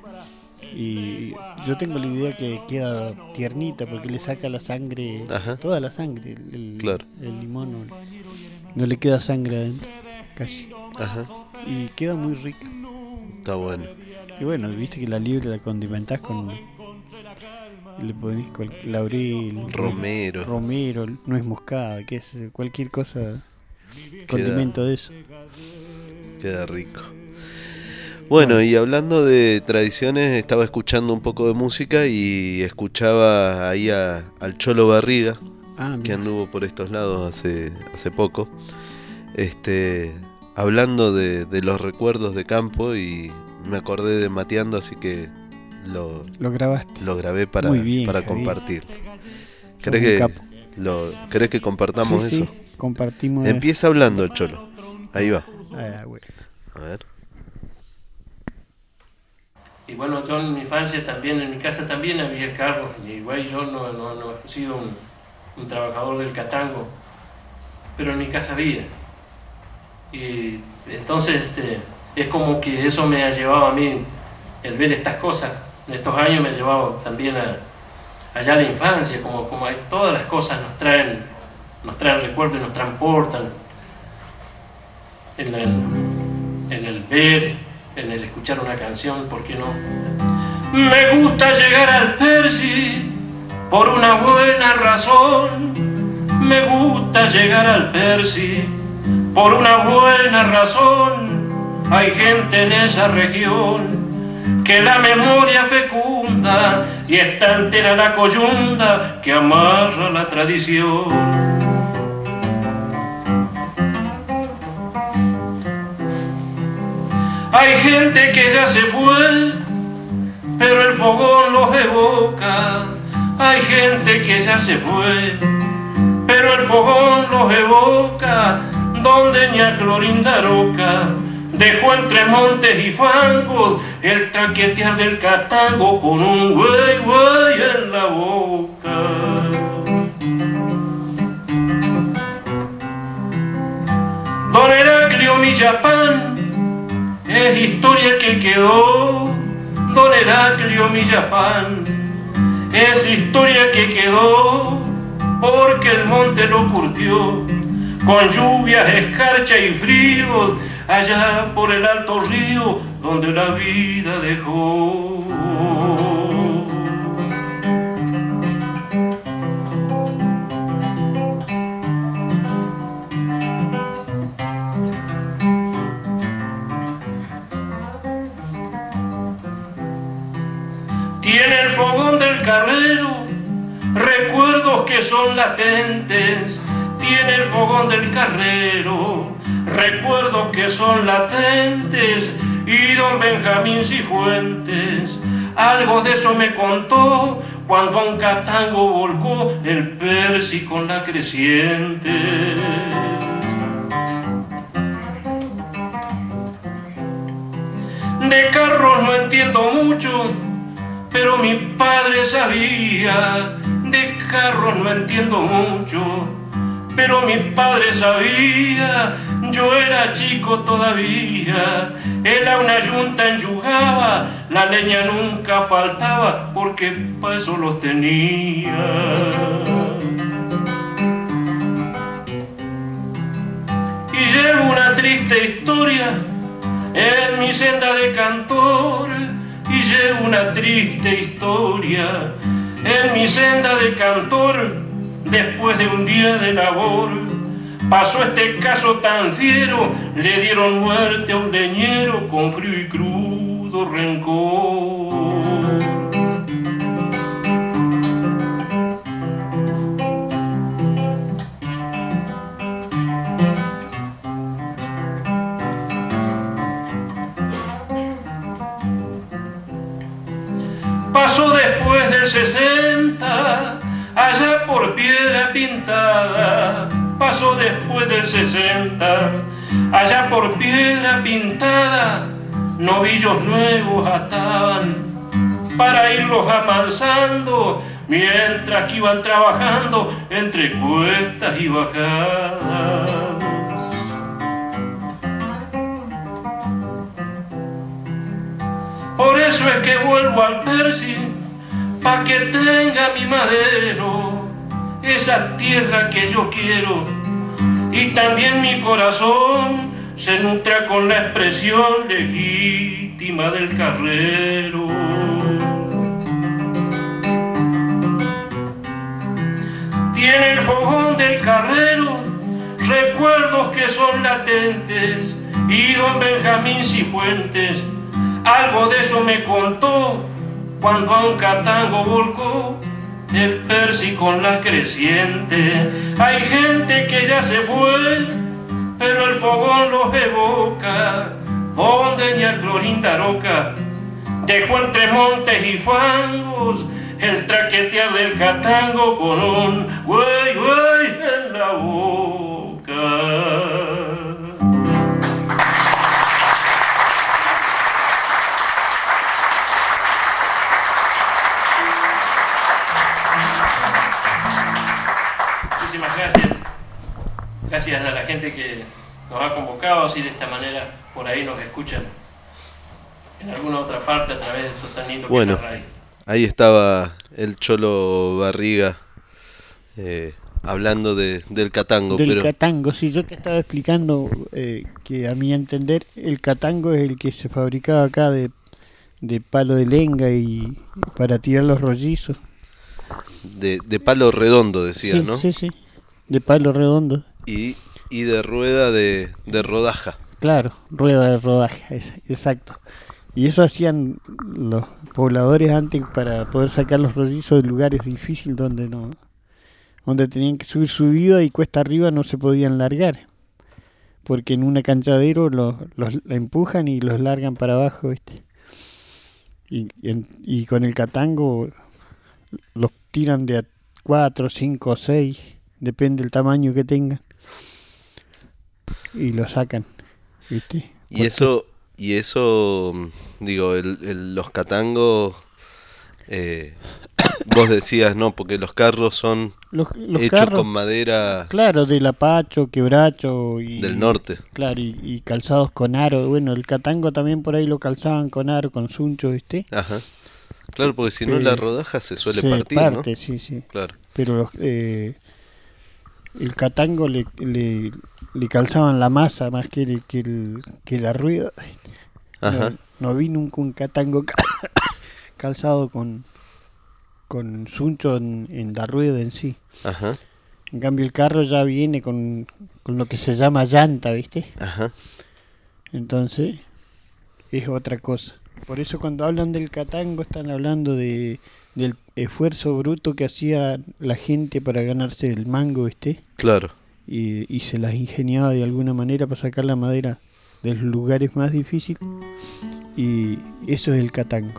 Speaker 2: Y yo tengo la idea que queda tiernita porque le saca la sangre,
Speaker 3: Ajá.
Speaker 2: toda la sangre, el, el-
Speaker 3: Claro.
Speaker 2: el limón no, no le queda sangre adentro, casi.
Speaker 3: ajá.
Speaker 2: y queda muy rica.
Speaker 3: Está bueno.
Speaker 2: Y bueno, viste que la libre la condimentás con... le ponés cual, laurel,
Speaker 3: romero,
Speaker 2: romero, nuez moscada, que es cualquier cosa, condimento queda, de eso.
Speaker 3: Queda rico. Bueno, y hablando de tradiciones, estaba escuchando un poco de música y escuchaba ahí a, al Cholo Barriga, ah, que anduvo por estos lados hace, hace poco, este, hablando de, de los recuerdos de campo, y me acordé de Mateando, así que lo,
Speaker 2: lo grabaste.
Speaker 3: Lo grabé para, bien, para compartir. ¿Querés que, lo, ¿Querés que compartamos
Speaker 2: sí,
Speaker 3: eso?
Speaker 2: Sí, compartimos.
Speaker 3: Empieza hablando el Cholo. Ahí va.
Speaker 2: Ah, bueno.
Speaker 3: A ver.
Speaker 10: Y bueno, yo en mi infancia también, en mi casa también había carros, y igual yo no, no, no he sido un, un trabajador del catango, pero en mi casa había. Y entonces este, es como que eso me ha llevado a mí, el ver estas cosas, en estos años me ha llevado también a, allá a la infancia, como, como hay, todas las cosas nos traen, nos traen recuerdos y nos transportan en, la, en, en el ver, en el escuchar una canción, ¿por qué no? Me gusta llegar al Percy por una buena razón. Me gusta llegar al Percy por una buena razón. Hay gente en esa región que la memoria fecunda y está entera la coyunda que amarra la tradición. Hay gente que ya se fue, pero el fogón los evoca. Hay gente que ya se fue, pero el fogón los evoca. Donde ña Clorinda Roca dejó entre montes y fangos el traquetear del catango con un güey güey en la boca. Don Heraclio Millapán es historia que quedó. Don Heraclio Millapán es historia que quedó, porque el monte lo curtió con lluvias, escarcha y frío, allá por el alto río donde la vida dejó. Tiene el fogón del carrero recuerdos que son latentes. Tiene el fogón del carrero recuerdos que son latentes. Y don Benjamín Cifuentes algo de eso me contó cuando a un catango volcó el Percy con la creciente. De carros no entiendo mucho, pero mi padre sabía. De carros no entiendo mucho, pero mi padre sabía. Yo era chico todavía, él a una yunta enyugaba, la leña nunca faltaba, porque pa' eso los tenía. Y llevo una triste historia en mi senda de cantor, y llevo una triste historia en mi senda de cantor. Después de un día de labor pasó este caso tan fiero, le dieron muerte a un leñero con frío y crudo rencor. Pasó después del sesenta, allá por Piedra Pintada. Pasó después del sesenta, allá por Piedra Pintada. Novillos nuevos ataban para irlos amansando, mientras que iban trabajando entre cuestas y bajadas. Por eso es que vuelvo al Percy, pa' que tenga mi madero, esa tierra que yo quiero, y también mi corazón, se nutra con la expresión legítima del carrero. Tiene el fogón del carrero recuerdos que son latentes, y don Benjamín Cifuentes algo de eso me contó cuando a un catango volcó el Percy con la creciente. Hay gente que ya se fue, pero el fogón los evoca, donde ña Clorinda Roca dejó entre montes y fangos el traquetear del catango con un güey, güey en la boca. Muchísimas gracias. Gracias a la gente que nos ha convocado, así de esta manera por ahí nos escuchan en alguna otra parte a través de esto tan lindo que
Speaker 3: bueno,
Speaker 10: es la radio.
Speaker 3: Ahí estaba el Cholo Barriga eh, hablando de, del catango.
Speaker 2: Del
Speaker 3: pero...
Speaker 2: catango, sí, yo te estaba explicando eh, que a mi entender el catango es el que se fabricaba acá de, de palo de lenga y para tirar los rollizos.
Speaker 3: De, de palo redondo, decía,
Speaker 2: sí,
Speaker 3: ¿no?
Speaker 2: Sí, sí, de palo redondo.
Speaker 3: Y, y de rueda de, de rodaja.
Speaker 2: Claro, rueda de rodaja, es, exacto. Y eso hacían los pobladores antes para poder sacar los rollizos de lugares difíciles donde no, donde tenían que subir subida y cuesta arriba no se podían largar, porque en un acanchadero los, los empujan y los largan para abajo, ¿viste? Y, en, y con el catango los tiran de a cuatro, cinco o seis, depende del tamaño que tengan, y lo sacan, ¿viste?
Speaker 3: Y
Speaker 2: Porque
Speaker 3: eso, y eso, digo, el, el, los catangos, eh, vos decías, no, porque los carros son
Speaker 2: los, los
Speaker 3: hechos
Speaker 2: carros,
Speaker 3: con madera,
Speaker 2: claro, del apacho, quebracho y
Speaker 3: del norte,
Speaker 2: claro, y, y calzados con aro. Bueno, el catango también por ahí lo calzaban con aro, con suncho, ¿viste?
Speaker 3: Ajá. Claro, porque si no
Speaker 2: eh,
Speaker 3: la rodaja se suele
Speaker 2: se
Speaker 3: partir,
Speaker 2: parte,
Speaker 3: ¿no?
Speaker 2: sí, sí.
Speaker 3: Claro.
Speaker 2: Pero los, eh, el catango le, le, le calzaban la masa más que, el, que, el, que la rueda.
Speaker 3: Ajá.
Speaker 2: No, no vi nunca un catango calzado con con suncho en, en la rueda en sí.
Speaker 3: Ajá.
Speaker 2: En cambio el carro ya viene con, con lo que se llama llanta, ¿viste?
Speaker 3: Ajá.
Speaker 2: Entonces es otra cosa. Por eso cuando hablan del catango están hablando de del esfuerzo bruto que hacía la gente para ganarse el mango, ¿viste?
Speaker 3: Claro.
Speaker 2: Y, y se las ingeniaba de alguna manera para sacar la madera de los lugares más difíciles. Y eso es el catango.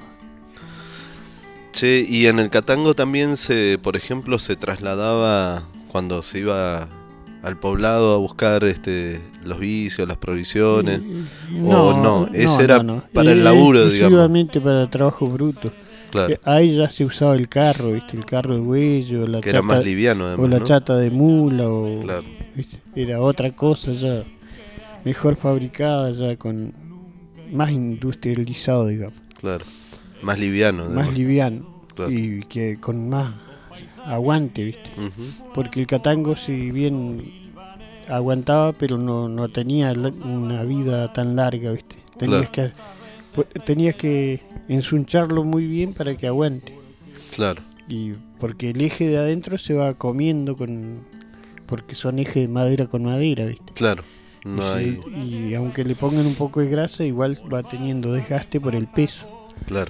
Speaker 3: Che, y en el catango también se, por ejemplo, se trasladaba cuando se iba al poblado a buscar este los vicios, las provisiones,
Speaker 2: no,
Speaker 3: o no, ese
Speaker 2: no,
Speaker 3: era
Speaker 2: no, no.
Speaker 3: para el
Speaker 2: Eh,
Speaker 3: laburo, digamos.
Speaker 2: exclusivamente para trabajo bruto.
Speaker 3: Claro.
Speaker 2: Eh, Ahí ya se usaba el carro, ¿viste? El carro de huello, la
Speaker 3: Que
Speaker 2: chata,
Speaker 3: era más liviano, además,
Speaker 2: o la
Speaker 3: ¿no?
Speaker 2: chata de mula, o
Speaker 3: Claro.
Speaker 2: ¿viste? Era otra cosa ya, mejor fabricada, ya con más industrializado, digamos.
Speaker 3: Claro. Más liviano, además.
Speaker 2: Más liviano,
Speaker 3: Claro.
Speaker 2: y que con más aguante, ¿viste?
Speaker 3: Ujú.
Speaker 2: Porque el catango, si bien aguantaba, pero no, no tenía la- una vida tan larga, ¿viste? Tenías
Speaker 3: Claro.
Speaker 2: que pu- tenías que ensuncharlo muy bien para que aguante.
Speaker 3: Claro.
Speaker 2: Y porque el eje de adentro se va comiendo con porque son ejes de madera con madera, ¿viste?
Speaker 3: Claro. No
Speaker 2: y,
Speaker 3: hay...
Speaker 2: si- y aunque le pongan un poco de grasa, igual va teniendo desgaste por el peso.
Speaker 3: Claro.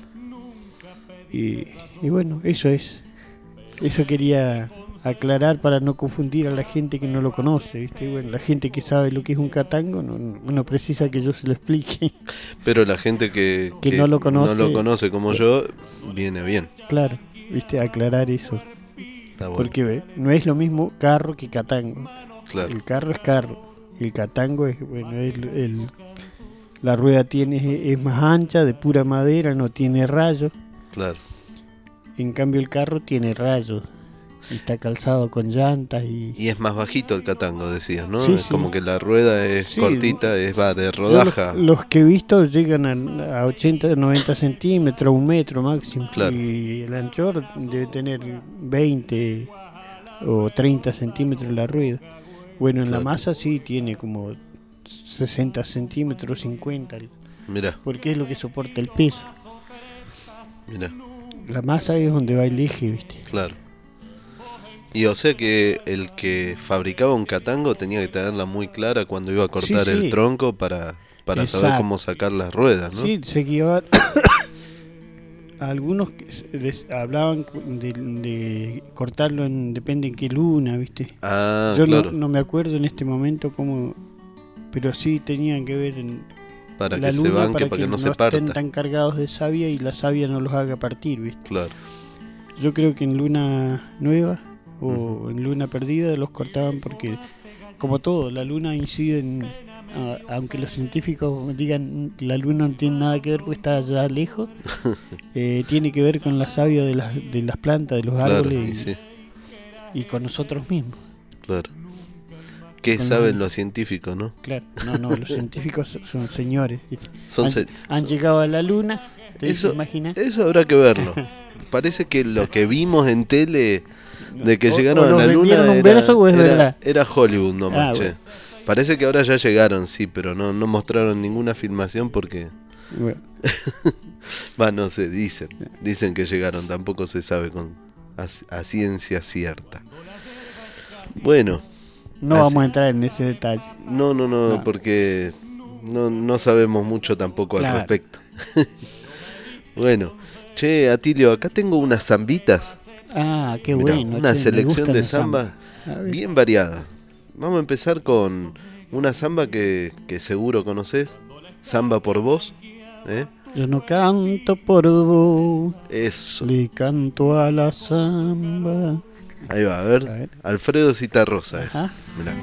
Speaker 2: Y, y bueno, eso es. Eso quería aclarar para no confundir a la gente que no lo conoce, ¿viste? Y bueno, la gente que sabe lo que es un catango no, no, no precisa que yo se lo explique.
Speaker 3: Pero la gente que,
Speaker 2: Que no lo conoce-
Speaker 3: no lo conoce como yo, viene bien.
Speaker 2: Claro, ¿viste? Aclarar eso.
Speaker 3: Está bueno.
Speaker 2: Porque ve, no es lo mismo carro que catango.
Speaker 3: Claro.
Speaker 2: El carro es carro. El catango es, bueno, el, el- la rueda tiene es más ancha, de pura madera, no tiene rayos.
Speaker 3: Claro.
Speaker 2: En cambio el carro tiene rayos. Y está calzado con llantas y...
Speaker 3: Y es más bajito el catango, decías, ¿no?
Speaker 2: Sí,
Speaker 3: Es
Speaker 2: sí.
Speaker 3: como que la rueda es
Speaker 2: Sí.
Speaker 3: cortita, es va de rodaja.
Speaker 2: Los, los que he visto llegan a, a ochenta, noventa centímetros, un metro máximo.
Speaker 3: Claro.
Speaker 2: Y el anchor debe tener veinte o treinta centímetros la rueda. Bueno, en
Speaker 3: Claro.
Speaker 2: la masa sí tiene como sesenta centímetros, cincuenta.
Speaker 3: Mirá.
Speaker 2: Porque es lo que soporta el peso.
Speaker 3: Mirá.
Speaker 2: La masa es donde va el eje, ¿viste?
Speaker 3: Claro. Y o sea que el que fabricaba un catango tenía que tenerla muy clara cuando iba a cortar
Speaker 2: Sí, sí.
Speaker 3: el tronco para, para saber
Speaker 2: Exacto.
Speaker 3: cómo sacar las ruedas, ¿no?
Speaker 2: Sí, se guiaban. Algunos que se- les hablaban de, de cortarlo en depende en qué luna, ¿viste?
Speaker 3: Ah,
Speaker 2: Yo
Speaker 3: claro.
Speaker 2: no, no me acuerdo en este momento cómo, pero sí tenían que ver en
Speaker 3: Para
Speaker 2: la
Speaker 3: que se
Speaker 2: luna
Speaker 3: banque,
Speaker 2: para,
Speaker 3: para que no
Speaker 2: no
Speaker 3: se
Speaker 2: estén
Speaker 3: parta.
Speaker 2: tan cargados de savia y la savia no los haga partir, ¿viste?
Speaker 3: Claro.
Speaker 2: Yo creo que en luna nueva o en luna perdida los cortaban porque, como todo, la luna incide en, a- aunque los científicos digan la luna no tiene nada que ver porque está allá lejos, eh, tiene que ver con la savia de las, de las plantas, de los
Speaker 3: Claro,
Speaker 2: árboles
Speaker 3: y
Speaker 2: y,
Speaker 3: sí.
Speaker 2: y con nosotros mismos.
Speaker 3: Claro. ¿Qué
Speaker 2: Con
Speaker 3: saben
Speaker 2: la-
Speaker 3: los científicos, no?
Speaker 2: Claro, no, no, los científicos son señores. ¿viste?
Speaker 3: Son
Speaker 2: han,
Speaker 3: se-
Speaker 2: han llegado a la luna, ¿te
Speaker 3: Eso,
Speaker 2: imaginas?
Speaker 3: eso habrá que verlo. Parece que lo que vimos en tele de que
Speaker 2: O-
Speaker 3: llegaron
Speaker 2: o
Speaker 3: a
Speaker 2: nos
Speaker 3: la luna
Speaker 2: vendieron un
Speaker 3: era,
Speaker 2: verso o es
Speaker 3: era-
Speaker 2: verdad.
Speaker 3: era Hollywood nomás,
Speaker 2: Ah,
Speaker 3: che.
Speaker 2: bueno.
Speaker 3: Parece que ahora ya llegaron, sí, pero no, no mostraron ninguna filmación porque...
Speaker 2: Bueno,
Speaker 3: Va, no sé, dicen. Dicen que llegaron, tampoco se sabe con a, a ciencia cierta. Bueno.
Speaker 2: no
Speaker 3: así-
Speaker 2: vamos a entrar en ese detalle.
Speaker 3: No, no, no,
Speaker 2: No.
Speaker 3: porque no, no sabemos mucho tampoco
Speaker 2: Claro.
Speaker 3: al respecto. Bueno, che, Atilio, acá tengo unas zambitas.
Speaker 2: Ah, qué
Speaker 3: Mirá,
Speaker 2: bueno.
Speaker 3: una
Speaker 2: che, me
Speaker 3: selección
Speaker 2: gustan
Speaker 3: de
Speaker 2: las
Speaker 3: samba
Speaker 2: A ver.
Speaker 3: bien variada. Vamos a empezar con una samba que, que seguro conoces. Samba por vos. ¿eh?
Speaker 2: Yo no canto por vos,
Speaker 3: Eso.
Speaker 2: le canto a la samba.
Speaker 3: Ahí va, a ver.
Speaker 2: A ver.
Speaker 3: Alfredo Citarrosa es.
Speaker 2: Ajá.
Speaker 3: Mirá.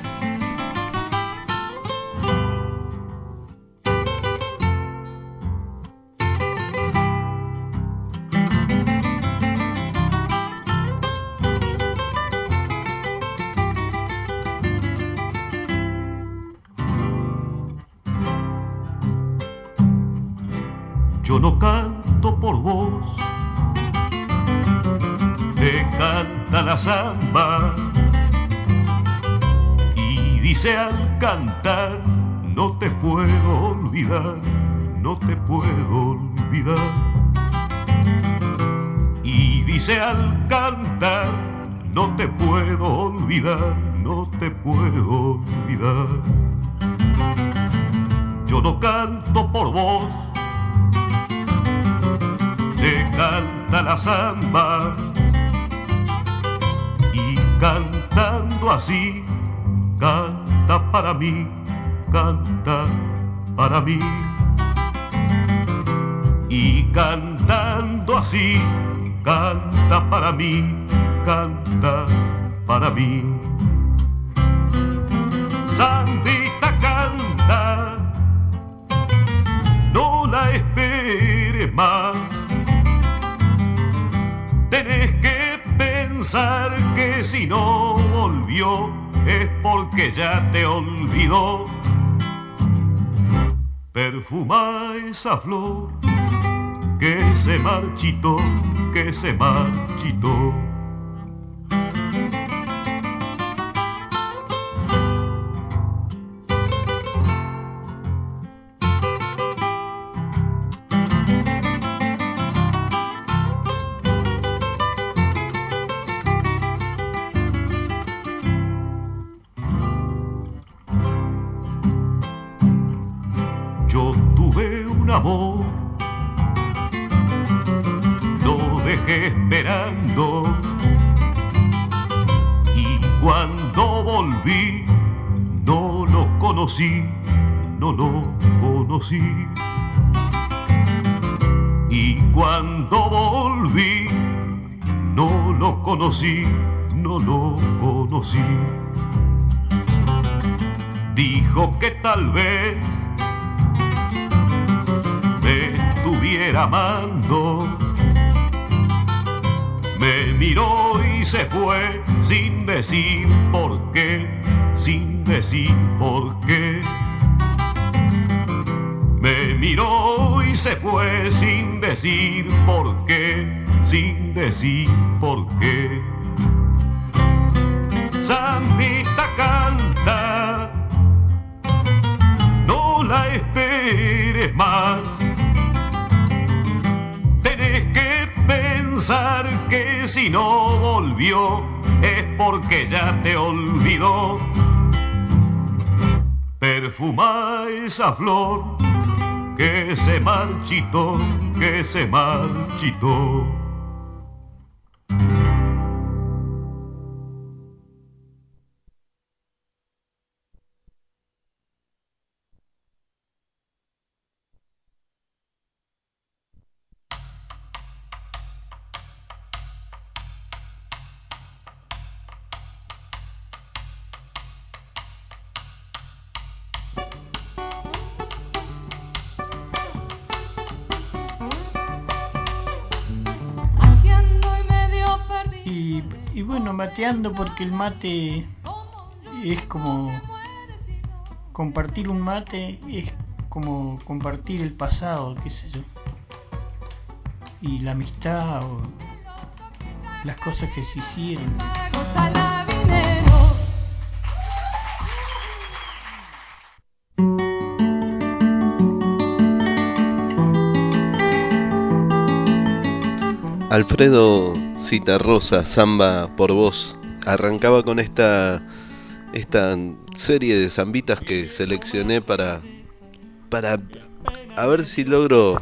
Speaker 6: Yo no canto por vos, te canta la samba y dice al cantar, no te puedo olvidar, no te puedo olvidar. Y dice al cantar, no te puedo olvidar, no te puedo olvidar. Yo no canto por vos, te canta la samba y cantando así, canta para mí, canta para mí. Y cantando así, canta para mí, canta para mí. Sandita canta, no la esperes más. Tenés que pensar que si no volvió es porque ya te olvidó. Perfuma esa flor que se marchitó, que se marchitó. Yo tuve un amor, lo dejé esperando y cuando volví no lo conocí, no lo conocí. Y cuando volví no lo conocí, no lo conocí. Dijo que tal vez me estuviera amando. Me miró y se fue sin decir por qué, sin decir por qué. Me miró y se fue sin decir por qué, sin decir por qué. Zambita canta, pensar que si no volvió es porque ya te olvidó. Perfuma esa flor que se marchitó, que se marchitó.
Speaker 2: Y bueno, mateando, porque el mate es como compartir un mate, es como compartir el pasado, qué sé yo, y la amistad o las cosas que se hicieron.
Speaker 3: Alfredo Citarrosa, Samba por Vos, arrancaba con esta esta serie de zambitas que seleccioné para para a ver si logro.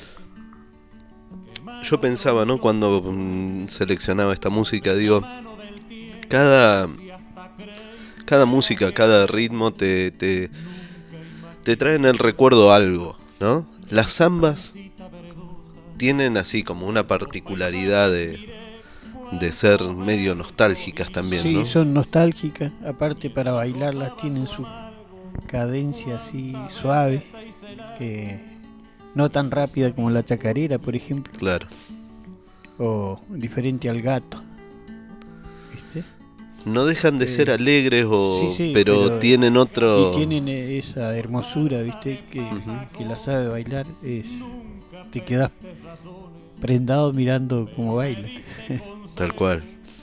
Speaker 3: Yo pensaba, ¿no? Cuando mm, seleccionaba esta música, digo, cada cada música, cada ritmo te te te trae en el recuerdo algo, ¿no? Las zambas tienen así como una particularidad de, de ser medio nostálgicas también,
Speaker 2: sí,
Speaker 3: ¿no?
Speaker 2: son nostálgicas, aparte para bailarlas tienen su cadencia así suave, eh, no tan rápida como la chacarera, por ejemplo.
Speaker 3: Claro.
Speaker 2: O diferente al gato, ¿viste?
Speaker 3: No dejan de eh, ser alegres, o,
Speaker 2: sí, sí,
Speaker 3: pero, pero tienen otro...
Speaker 2: Y tienen esa hermosura, ¿viste? Que, uh-huh. que la sabe bailar, es... te quedas prendado mirando cómo baila.
Speaker 3: Tal cual.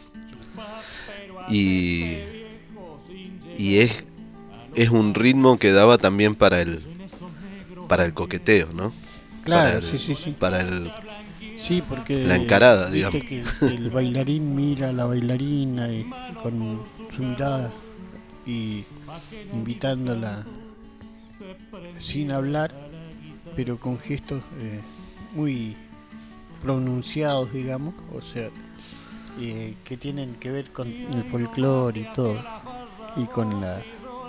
Speaker 3: Y y es es un ritmo que daba también para el para el coqueteo, ¿no?
Speaker 2: Claro,
Speaker 3: para el,
Speaker 2: sí, sí, sí.
Speaker 3: Para el
Speaker 2: sí, porque
Speaker 3: la encarada, digamos.
Speaker 2: Que el bailarín mira a la bailarina y con su mirada y invitándola sin hablar, pero con gestos eh, muy pronunciados, digamos, o sea, eh, que tienen que ver con el folclore y todo, y con la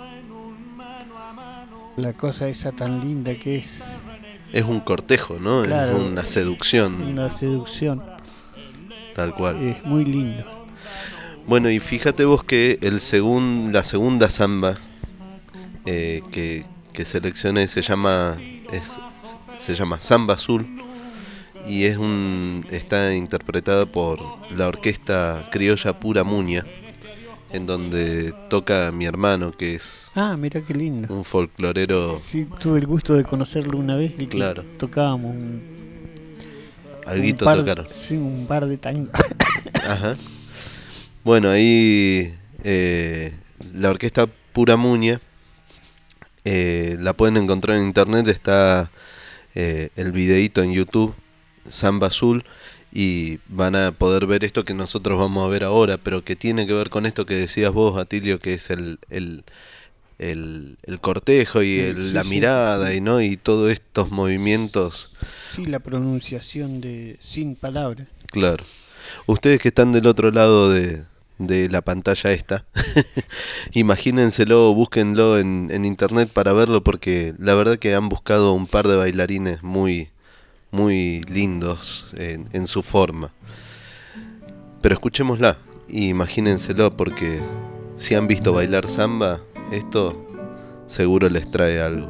Speaker 2: la cosa esa tan linda que es.
Speaker 3: Es un cortejo, ¿no?
Speaker 2: Claro,
Speaker 3: es una seducción.
Speaker 2: Una seducción.
Speaker 3: Tal cual.
Speaker 2: Es muy lindo.
Speaker 3: Bueno, y fíjate vos que el segun, la segunda samba eh, que, que seleccioné se llama es, se llama Samba Azul, y es un está interpretada por la orquesta criolla Pura Muña, en donde toca mi hermano, que es
Speaker 2: ah, mira qué lindo,
Speaker 3: un folclorero.
Speaker 2: Sí, tuve el gusto de conocerlo una vez, y
Speaker 3: claro,
Speaker 2: tocábamos un,
Speaker 3: alguito
Speaker 2: un par,
Speaker 3: tocaron.
Speaker 2: Sí, un par de tangos.
Speaker 3: Ajá. Bueno, ahí eh, la orquesta Pura Muña eh, la pueden encontrar en internet, está eh, el videíto en YouTube, Samba Azul, y van a poder ver esto que nosotros vamos a ver ahora, pero que tiene que ver con esto que decías vos, Atilio, que es el el, el, el cortejo y el, sí, la sí, mirada, sí. y no y todos estos movimientos.
Speaker 2: Sí, la pronunciación de sin palabras.
Speaker 3: Claro. Ustedes que están del otro lado de, de la pantalla esta, imagínenselo, búsquenlo en, en internet para verlo, porque la verdad que han buscado un par de bailarines muy muy lindos en, en su forma. Pero escuchémosla, imagínenselo, porque si han visto bailar samba, esto seguro les trae algo.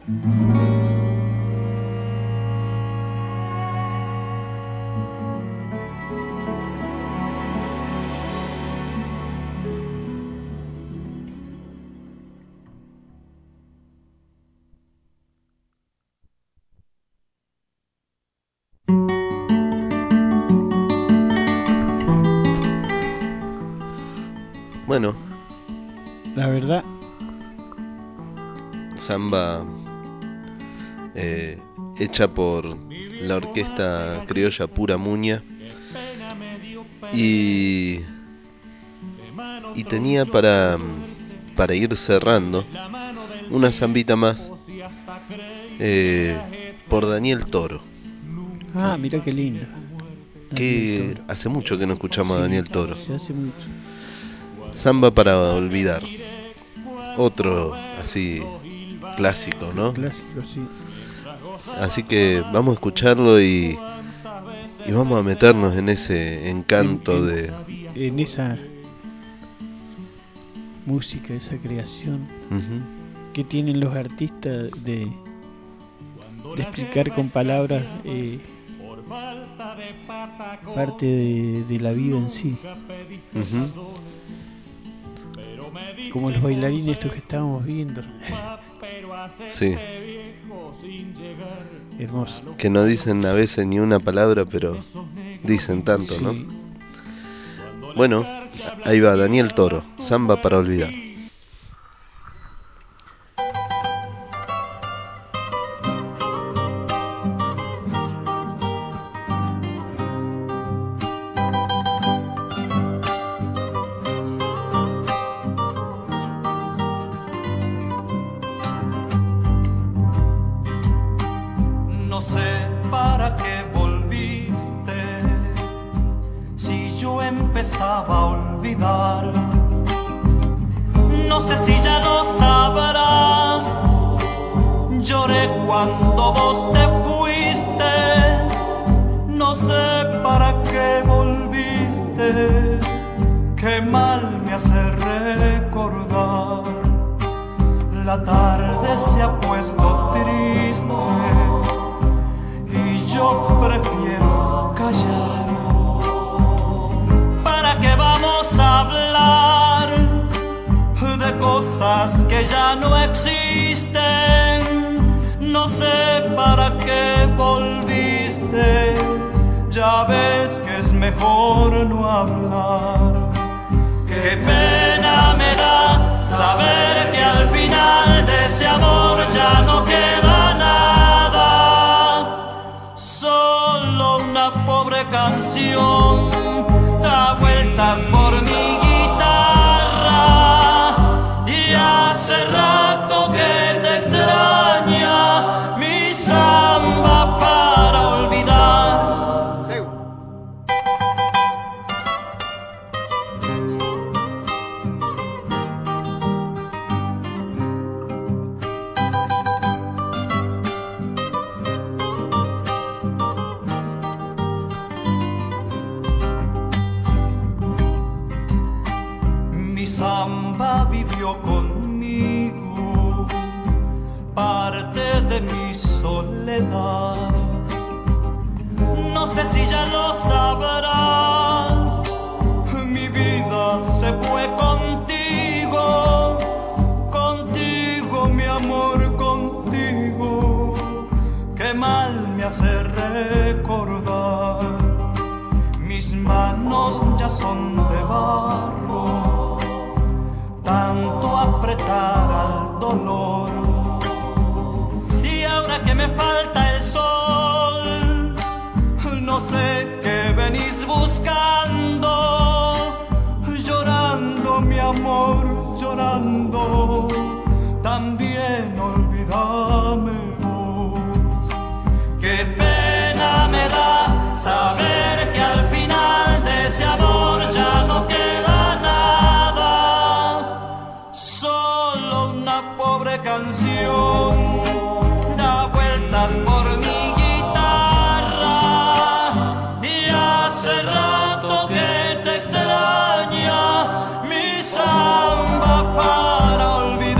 Speaker 3: Bueno,
Speaker 2: la verdad,
Speaker 3: samba eh, hecha por la orquesta criolla Pura Muña y, y tenía para, para ir cerrando una zambita más eh, por Daniel Toro.
Speaker 2: Ah, mira qué lindo.
Speaker 3: Que hace mucho que no escuchamos
Speaker 2: sí,
Speaker 3: a Daniel Toro.
Speaker 2: Se hace mucho.
Speaker 3: Samba para olvidar. Otro así clásico, ¿no?
Speaker 2: Clásico, sí.
Speaker 3: Así que vamos a escucharlo y, y vamos a meternos en ese encanto
Speaker 2: en,
Speaker 3: de...
Speaker 2: En esa música, esa creación uh-huh. que tienen los artistas de, de explicar con palabras eh, parte de, de la vida en sí.
Speaker 3: Uh-huh.
Speaker 2: Como los bailarines estos que estábamos viendo.
Speaker 3: Sí.
Speaker 2: Hermoso.
Speaker 3: Que no dicen a veces ni una palabra, pero dicen tanto, ¿no?
Speaker 2: Sí.
Speaker 3: Bueno, ahí va Daniel Toro, Samba para olvidar.
Speaker 8: No sé si ya lo sabrás. Lloré cuando vos te fuiste. No sé para qué volviste. Qué mal me hace recordar. La tarde se ha puesto triste y yo prefiero callar. ¿Para qué vamos a hablar de cosas que ya no existen? No sé para qué volviste. Ya ves que es mejor no hablar. Qué pena me da saber que al final de ese amor ya no queda nada. Solo una pobre canción da vueltas por mi guitarra y hace rato que te extraña mi samba para olvidar. Samba vivió conmigo parte de mi soledad. No sé si ya lo sabrás. Mi vida se fue contigo, contigo mi amor, contigo. Qué mal me hace recordar. Mis manos ya son de barro, tanto apretar al dolor. Y ahora que me falta el sol, no sé qué venís buscando. Llorando mi amor, llorando, también olvídame vos. Qué pena me da saber que al final de ese amor ya no queda nada. Solo una pobre canción da vueltas por mi guitarra y hace rato que te extraña mi samba para olvidar.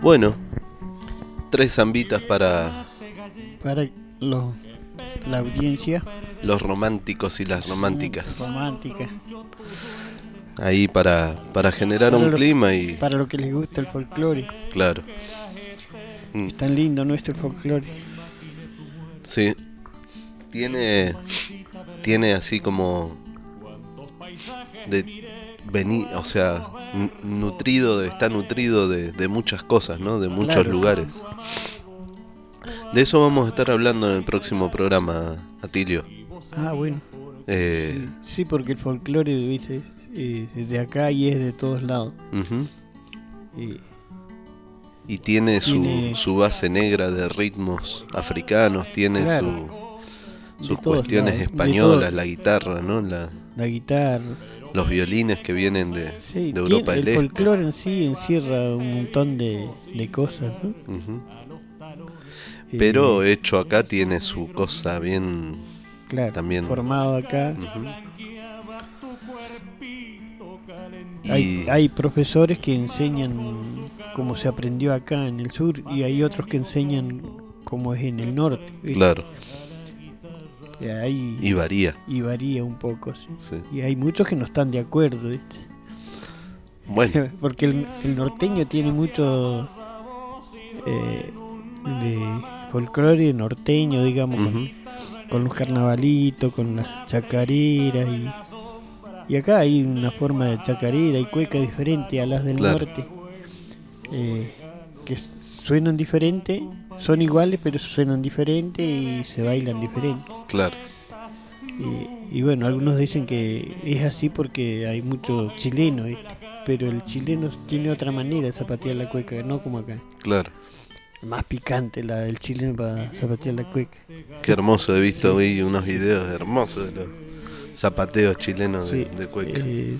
Speaker 3: Bueno, tres zambitas para...
Speaker 2: Para los, la audiencia.
Speaker 3: Los románticos y las románticas.
Speaker 2: Románticas.
Speaker 3: Ahí para, para generar
Speaker 2: para
Speaker 3: un
Speaker 2: lo,
Speaker 3: clima y...
Speaker 2: Para lo que les gusta el folclore.
Speaker 3: Claro.
Speaker 2: Mm. Es tan lindo nuestro folclore.
Speaker 3: Sí. Tiene... Tiene así como... De venir, o sea, nutrido, está nutrido de, de muchas cosas, ¿no? De muchos claro. lugares. De eso vamos a estar hablando en el próximo programa, Atilio.
Speaker 2: Ah, bueno.
Speaker 3: Eh...
Speaker 2: Sí, sí, porque el folclore, ¿viste? Eh, es de acá y es de todos lados.
Speaker 3: Uh-huh.
Speaker 2: eh,
Speaker 3: y tiene su,
Speaker 2: tiene
Speaker 3: su base negra de ritmos africanos, tiene claro. su, sus cuestiones lados. españolas, la guitarra, ¿no? La,
Speaker 2: la guitarra.
Speaker 3: Los violines que vienen de,
Speaker 2: sí,
Speaker 3: de Europa del
Speaker 2: el
Speaker 3: Este.
Speaker 2: El folclore en sí encierra un montón de, de cosas, ¿no?
Speaker 3: Uh-huh. Pero eh, hecho acá tiene su cosa bien...
Speaker 2: Claro,
Speaker 3: también
Speaker 2: formado acá.
Speaker 3: Uh-huh.
Speaker 2: Hay, y... hay profesores que enseñan cómo se aprendió acá en el sur y hay otros que enseñan cómo es en el norte. ¿viste?
Speaker 3: Claro.
Speaker 2: Y, hay,
Speaker 3: y varía.
Speaker 2: Y varía un poco, sí.
Speaker 3: sí.
Speaker 2: Y hay muchos que no están de acuerdo, ¿viste?
Speaker 3: Bueno.
Speaker 2: Porque el, el norteño tiene mucho eh, de folclore norteño, digamos, uh-huh. con, con los carnavalitos, con las chacareras y, y acá hay una forma de chacarera y cueca diferente a las del claro. norte, eh, que suenan diferente, son iguales pero suenan diferente y se bailan diferente.
Speaker 3: Claro.
Speaker 2: Y, y bueno, algunos dicen que es así porque hay mucho chileno, ¿eh? Pero el chileno tiene otra manera de zapatear la cueca, no como acá.
Speaker 3: Claro.
Speaker 2: Más picante la del chileno para zapatear la cueca.
Speaker 3: Qué hermoso, he visto hoy sí. unos videos hermosos de los zapateos chilenos sí. de, de cueca. Eh...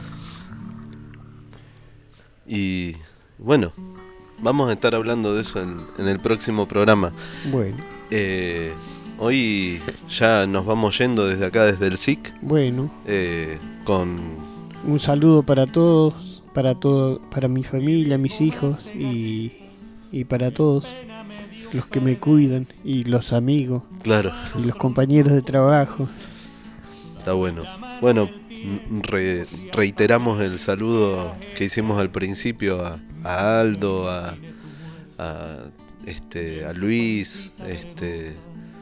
Speaker 3: Y bueno, vamos a estar hablando de eso en, en el próximo programa.
Speaker 2: Bueno.
Speaker 3: Eh, hoy ya nos vamos yendo desde acá, desde el S I C.
Speaker 2: Bueno.
Speaker 3: Eh, con...
Speaker 2: Un saludo para todos, para todo, para mi familia, mis hijos y, y para todos los que me cuidan y los amigos,
Speaker 3: claro,
Speaker 2: y los compañeros de trabajo.
Speaker 3: Está bueno. Bueno, re, reiteramos el saludo que hicimos al principio a, a Aldo, a, a este, a Luis, este,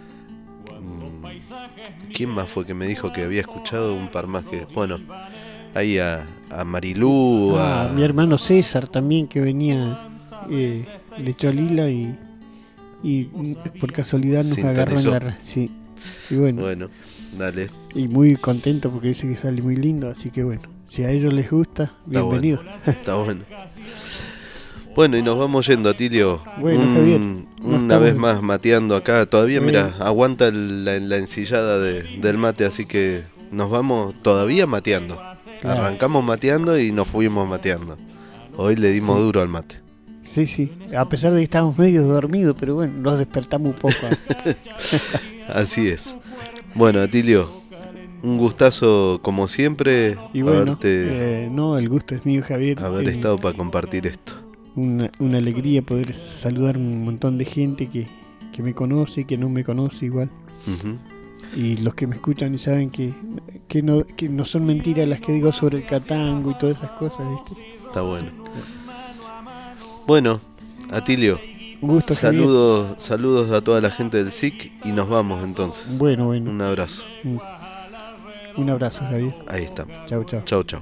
Speaker 3: ¿quién más fue que me dijo que había escuchado? Un par más que, bueno. Ahí a, a Marilú,
Speaker 2: ah, a mi hermano César también que venía eh, de Cholila y, y por casualidad nos agarró en la sí. Y bueno,
Speaker 3: bueno, dale.
Speaker 2: Y muy contento porque dice que sale muy lindo, así que bueno, si a ellos les gusta, bienvenido.
Speaker 3: Está bueno. Está bueno. Bueno, y nos vamos yendo, Atilio.
Speaker 2: Bueno,
Speaker 3: un,
Speaker 2: Javier,
Speaker 3: una vez más mateando acá. Todavía, bueno. Mira, aguanta la, la ensillada de, del mate, así que nos vamos todavía mateando. Claro. Arrancamos mateando y nos fuimos mateando. Hoy le dimos sí. duro al mate.
Speaker 2: Sí, sí, a pesar de que estábamos medio dormidos, pero bueno, nos despertamos un poco.
Speaker 3: Así es. Bueno, Atilio, un gustazo como siempre.
Speaker 2: Y bueno, haberte, eh, no, el gusto es mío, Javier.
Speaker 3: Haber
Speaker 2: eh,
Speaker 3: estado para compartir esto.
Speaker 2: Una, una alegría poder saludar a un montón de gente que, que me conoce y que no me conoce igual. Uh-huh. Y los que me escuchan y saben que, que, no, que no son mentiras las que digo sobre el catango y todas esas cosas, ¿viste?
Speaker 3: Está bueno. Bueno, Atilio,
Speaker 2: un gusto,
Speaker 3: saludos, Javier. Saludos a toda la gente del S I C y nos vamos entonces.
Speaker 2: Bueno, bueno.
Speaker 3: Un abrazo.
Speaker 2: Un, un abrazo, Javier.
Speaker 3: Ahí está.
Speaker 2: Chau, chau.
Speaker 3: Chau, chau.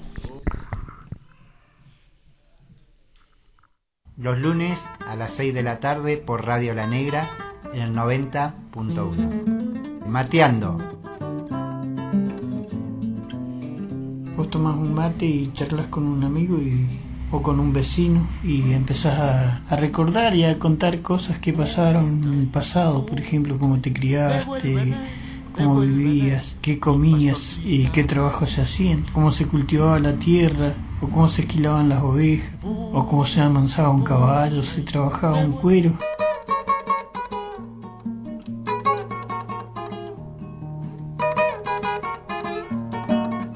Speaker 1: Los lunes a las seis de la tarde por Radio La Negra en el noventa punto uno. Mateando.
Speaker 2: Vos tomás un mate y charlas con un amigo y, o con un vecino y empezás a, a recordar y a contar cosas que pasaron en el pasado, por ejemplo, cómo te criaste, cómo vivías, qué comías y qué trabajos se hacían, cómo se cultivaba la tierra, o cómo se esquilaban las ovejas, o cómo se amansaba un caballo, se trabajaba un cuero.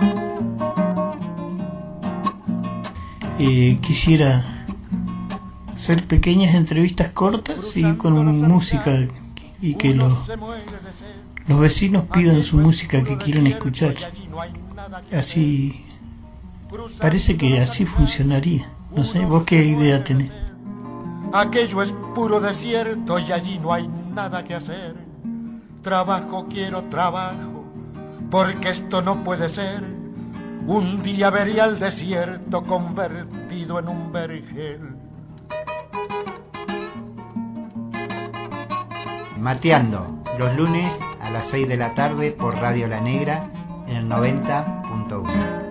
Speaker 2: Eh, quisiera
Speaker 9: hacer pequeñas entrevistas cortas y con música, y que los, los vecinos pidan su música que quieren escuchar. Así, parece que así funcionaría. No sé, ¿vos qué idea tenés?
Speaker 11: Aquello es puro desierto y allí no hay nada que hacer. Trabajo, quiero trabajo, porque esto no puede ser. Un día vería el desierto convertido en un vergel.
Speaker 1: Mateando, los lunes a las seis de la tarde por Radio La Negra en el noventa punto uno.